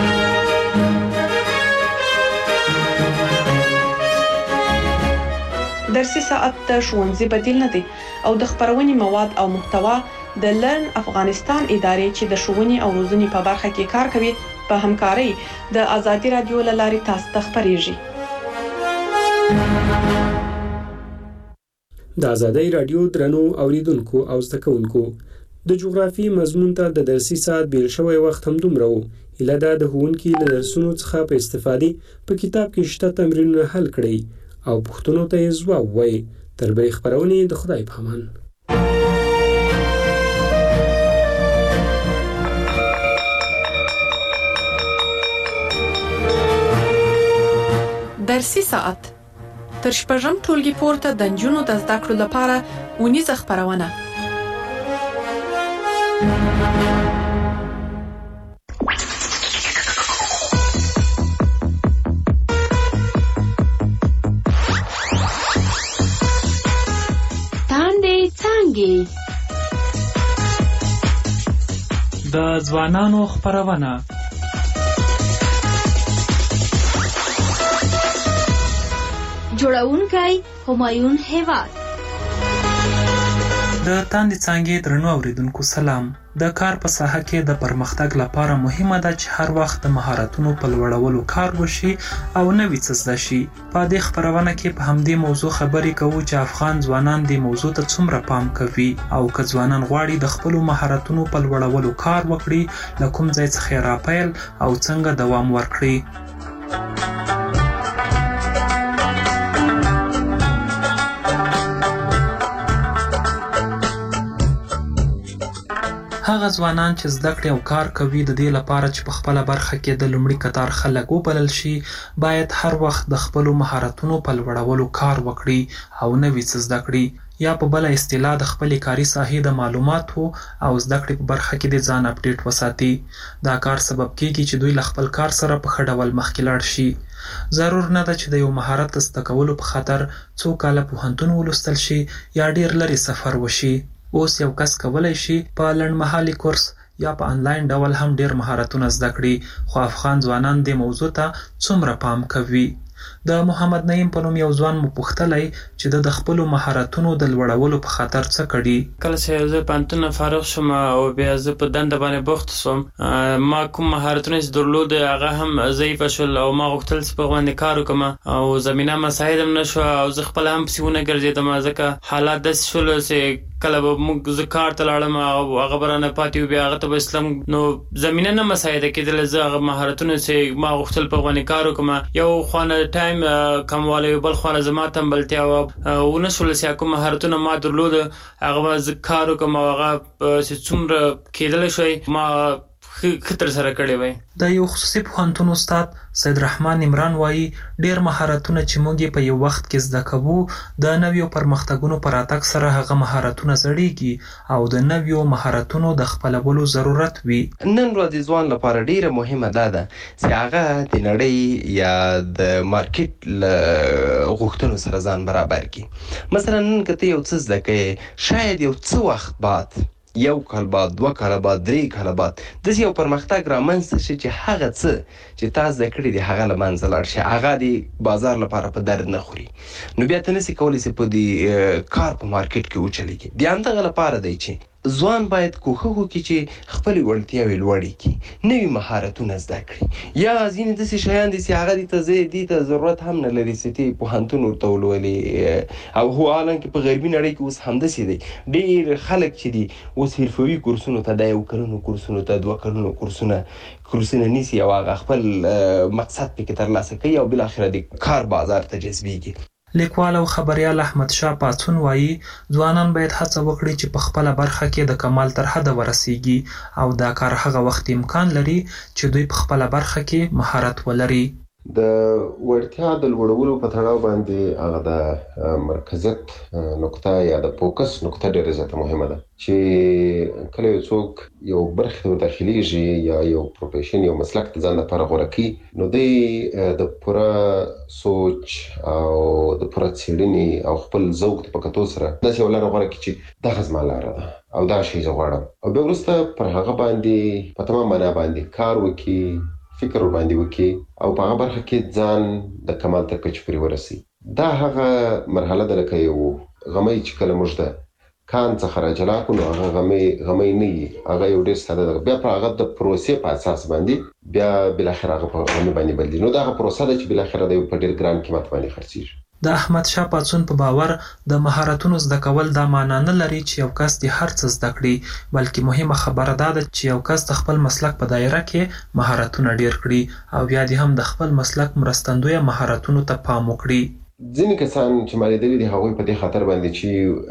درسي ساعت د ښوونځي بدیل نه دی او د خپرونې مواد او محتوا د لرن افغانستان ادارې چې د ښوونې او روزنې په برخه کې کار کوي په همکارۍ د ازادي رادیو له لارې تاسو ته خپریږي. د ازادي رادیو درنو اوریدونکو او زده کوونکو، د جغرافي مضمون ته د درسي ساعت بیل شوی وخت هم دومره و. هیله ده د ښوونکي له درسونو څخه په استفادې په کتاب کې شته تمرینونه حل کړئ او پوښتنو ته یې ځواب ووایئ. تر بلې خپرونې د خدای په امان. درسي ساعت تر شپږم ټولګي پورته د نجونو د زده کړو لپاره اونیزه خپرونه. تاندې څانګې د ځوانانو خپرونه. جوړونکی همایون هیواد. د تاندې څانګې درنو اوریدونکو سلام. د کار په ساحه کې د پرمختګ لپاره مهمه ده چې هر وخت د مهارتونو په لوړولو کار وشي او نوې څه زده شي. په دې خپرونه کې په همدې موضوع خبرې کوو چې افغان ځوانان دې موضوع ته څومره پام کوي او که ځوانان غواړي د خپلو مهارتونو په لوړولو کار وکړي، له کوم ځای څخه یې راپیل او څنګه دوام ورکړي. هغه ځوانان چې زده کړې او کار کوي د دې لپاره چې په خپله برخه کې د لومړي کتار خلک وبلل شي، باید هر وخت د خپلو مهارتونو په لوړولو کار وکړي او نوې څه زده کړي، یا په بله اصطلاح د خپلې کاري ساحې د معلوماتو او زده کړې په برخه کې د ځان اپډیټ وساتي. دا کار سبب کیږي چې دوی له خپل کار سره په ښه ډول مخکې لاړ شي. ضرور نه ده چې د یو مهارت زده کولو په خاطر څو کاله پوهنتون ولوستل شي یا ډیر لرې سفر وشي. اوس یو کس کولی شي په لنډمهالي کورس یا په انلاین ډول هم ډیر مهارتونه زده کړي، خو افغان ځوانان دې موضوع ته څومره پام کوي؟ د محمد نعیم په نوم یو ځوان مو پوښتلی چې د خپلو مهارتونو د لوړولو په خاطر څه کړي. کله چې زه پوهنتون نه فارغ شوم او بیا زه په دنده باندې بوخت شوم، ما کوم مهارتونه چې درلود هغه هم ضعیفه شول او ما غوښتل چې په باندې کار وکړم او زمینه مساعد هم نه شوه او زه خپله هم پسې ونه ګرځېدم، ځکه حالات داسې شول چې کله به موږ زه کار ته لاړم او هغه به رانه پاتې و، بیا هغه ته به اسلام نو زمینه نه مساعده کېدله. زه هغه مهارتونه چې ما غوښتل په باندې کار وکړم، یو خوا ټایم کموالی، بل خوا زما تنبلتیا ونه شول چې کوم مهارتونه ما درلود هغه به زه کار وکړم او هغه چې څومره کېدلی شوی ما ښه ترسره کړی وی. د یو خصوصي پوهنتون استاد سید رحمان عمران وایي ډیر مهارتونه چې موږ یې په یو وخت کې زده کوو د نویو پرمختګونو په راتګ سره هغه مهارتونه زړیږي او د نویو مهارتونو د خپلولو ضرورت وي. نن ورځ ځوان لپاره ډیره مهمه ده چې هغه د نړۍ یا د مارکیټ له غوښتنو سره ځان برابر کړي. مثلا نن که ته یو څه زده کوې، شاید یو څه وخت بعد، یو کال بعد، 2 کاله بعد، 3 کاله بعد داسې یو پرمختګ رامنځته شي چې هغه څه چې تا زده کړي دي هغه له منځه لاړ شي، هغه د بازار لپاره په درد نه خوري، نو بیا ته نسې کولی چې په دې کار په مارکیټ کې وچلېږي. د همدغه لپاره دی چې ځوان باید کوښښ وکړي چې خپلې وړتیاوې لوړې کړي، نوي مهارتونه زده کړي، یا ځینې داسې شیان دي چې هغه دې ته ضرورت هم نه لري چې ته پوهنتون ورته ولولې. او هو حالانکه په غربي نړۍ کې اوس همداسې دی، ډېر خلک چې دي اوس حرفوي کورسونو ته، د 1 کلونو کورسونو ته، 2 کلونو کورسونه نیسي او هغه خپل مقصد پکې ترلاسه کوي او بالاخره د کار بازار ته جذبېږي. لیکوال او خبریال احمد شاه پاڅون وایي ځوانان باید هڅه وکړي چې په خپله برخه کې د کمال تر حده ورسیږي او دا کار هغه وخت امکان لري چې دوی په خپله برخه کې مهارت ولري. د وړتیا د لوړولو په تړاو باندې هغه د مرکزیت نقطه یا د فوکس نقطه ډېره زیاته مهمه ده چې کله یو څوک یو برخې ته داخليږي یا یو پروفیشن یو مسلک ته ځان لپاره غوره کړي، نو دی د پوره سوچ او د پوره څېړنې او خپل ذوق په کتو سره داسې یو لاره غوره کړي چې دغه زما لاره ده او دا شی زه غواړم، او بیا وروسته پر هغه باندې په تمام معنا باندې کار وکړي، فکر باندې وکړي او په هغه برخه کې ځان د کمال تر کچې پورې ورسي. دا هغه مرحله ده لکه یو غمی چې کله موږ د کان څخه راجلا کړو، نو هغه غمی نه وي، هغه یو ډېر ساده ده. بیا په هغه د پروسې په اساس باندې بیا بالاخره هغه په غمی باندې بدلېږي، نو دا هغه پروسه ده چې بالاخره د یو په ډېر ګران قیمت باندې خرڅېږي. د احمد شاه پاڅون په باور د مهارتونو زده کول دا معنا نه لري چې یو کس د هر څه زده کړي، بلکې مهمه خبره دا ده چې یو کس د خپل مسلک په دایره کې مهارتونه ډیر کړي او بیا دې هم د خپل مسلک مرستندویه مهارتونو ته پام وکړي. ځینې کسان چې ما لیدلي دي هغوی په دې خاطر باندې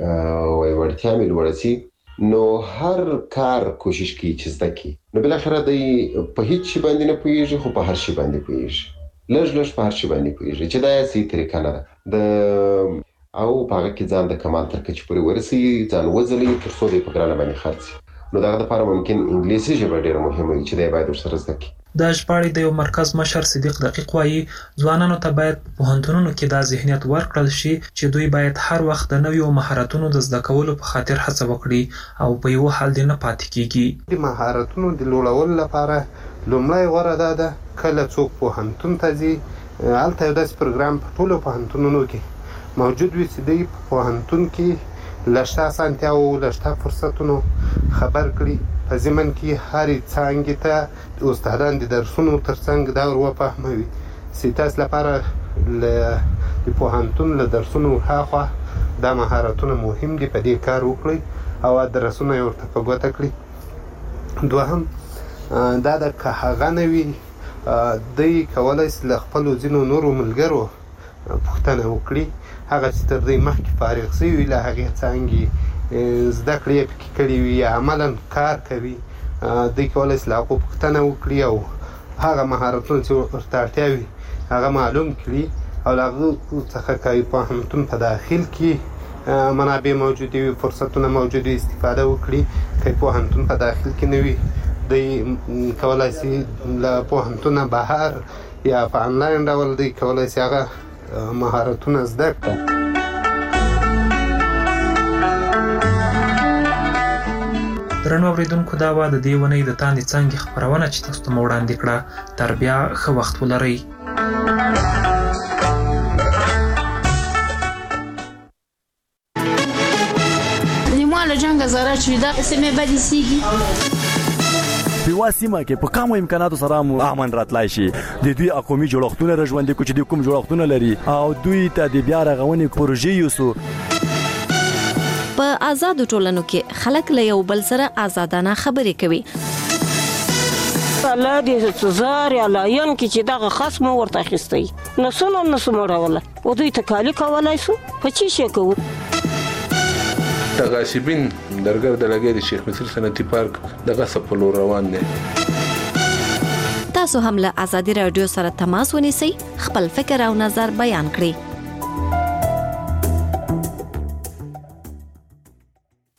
چې وړتیا مې لوړه سي، نو هر کار کوشش کوي چې زده کړي، نو بالاخره دی په هیڅ شي باندې نه پوهېږي خو په هر شي باندې پوهېږي، لږ په هر شي باندې پوهېږي چې دا یې صحیح طریقه نه ده او په هغه کې ځان د کمال تر کچې پورې ورسوي، ځان وځلوي تر څو دی په ګرانه باندې خرڅ. نو دغه دپاره ممکن انګلیسي ژبه ډېره مهمه وي چې دی باید ورسره زده کړي. د ژباړې د یو مرکز مشر صدیق دقیق وایي ځوانانو ته باید په پوهنتونونو کې دا ذهنیت ورکړل شي چې دوی باید هر وخت د نویو مهارتونو د زده کولو په خاطر هڅه وکړي او په یو حال دې نه پاتې کیږي. د مهارتونو د لوړولو لپاره لومړی غوره دا ده کله څوک پوهنتون ته ځي، هلته یو داسې پروګرام په ټولو پوهنتونونو کې موجود وي چې دوی په پوهنتون کې له شته اسانتیاوو له شته فرصتونو خبر کړي، په ضمن کې هرې څانګې ته استادان د درسونو تر څنګ دا ور وفهموي چې تاسو لپاره د پوهنتون له درسونو هاخوا دا مهارتونه مهم دي، په دې کار وکړئ او درسونه یې ورته په ګوته کړي. دوهم دا د که هغه نه وي دوی کولی شي له خپلو ځینو نورو ملګرو پوښتنه وکړي، هغه چې تر دوی مخکې فارغ شوي وي له هغې څانګې زده کړې یې پکې کړي وي یا عملا کار کوي، دوی کولی شي له هغو پوښتنه وکړي او هغه مهارتونه چې ورته اړتیا وي هغه معلوم کړي او له هغو څخه که پوهنتون په داخل کې منابع موجودې وي، فرصتونه موجود وي، استفاده وکړي. که پوهنتون په داخل کې نه وي دوی کولی شي له پوهنتونه بهر یا په انلاین ډول دوی کولی شي هغه مهارتونه زده کړه. درنو اوریدونکو دا وه د دې اونۍ د تاندې څانګې خپرونه چې تاسو ته مو وړاندې کړه. تر بیا ښه وخت ولرئ. ما له جنګه زاره چې دا سیمې بدې سیږي په وا سیمه کې په کومو امکاناتو سره مو امن راتلای شي. د دوی قومي جوړښتونه رژوندي کو چې د کوم جوړښتونه لري او دوی ته د بیا رغونې پروژې یوسو. په آزادو ټولنو کې خلک له یو بل سره آزادانه خبرې کوي. الله دې زار یا لاین کې چې دغه خصم ورته اخیستی نو څنګه نسو مړوله او دوی ته کالی کولای سو په چی شي کوو. غاصبین درګر د لګي د شیخ مصر صنعتي پارک د غصب په لور روان دي. تاسو هم له آزادي رادیو سره تماس ونیسئ، خپل فکر او نظر بیان کړئ.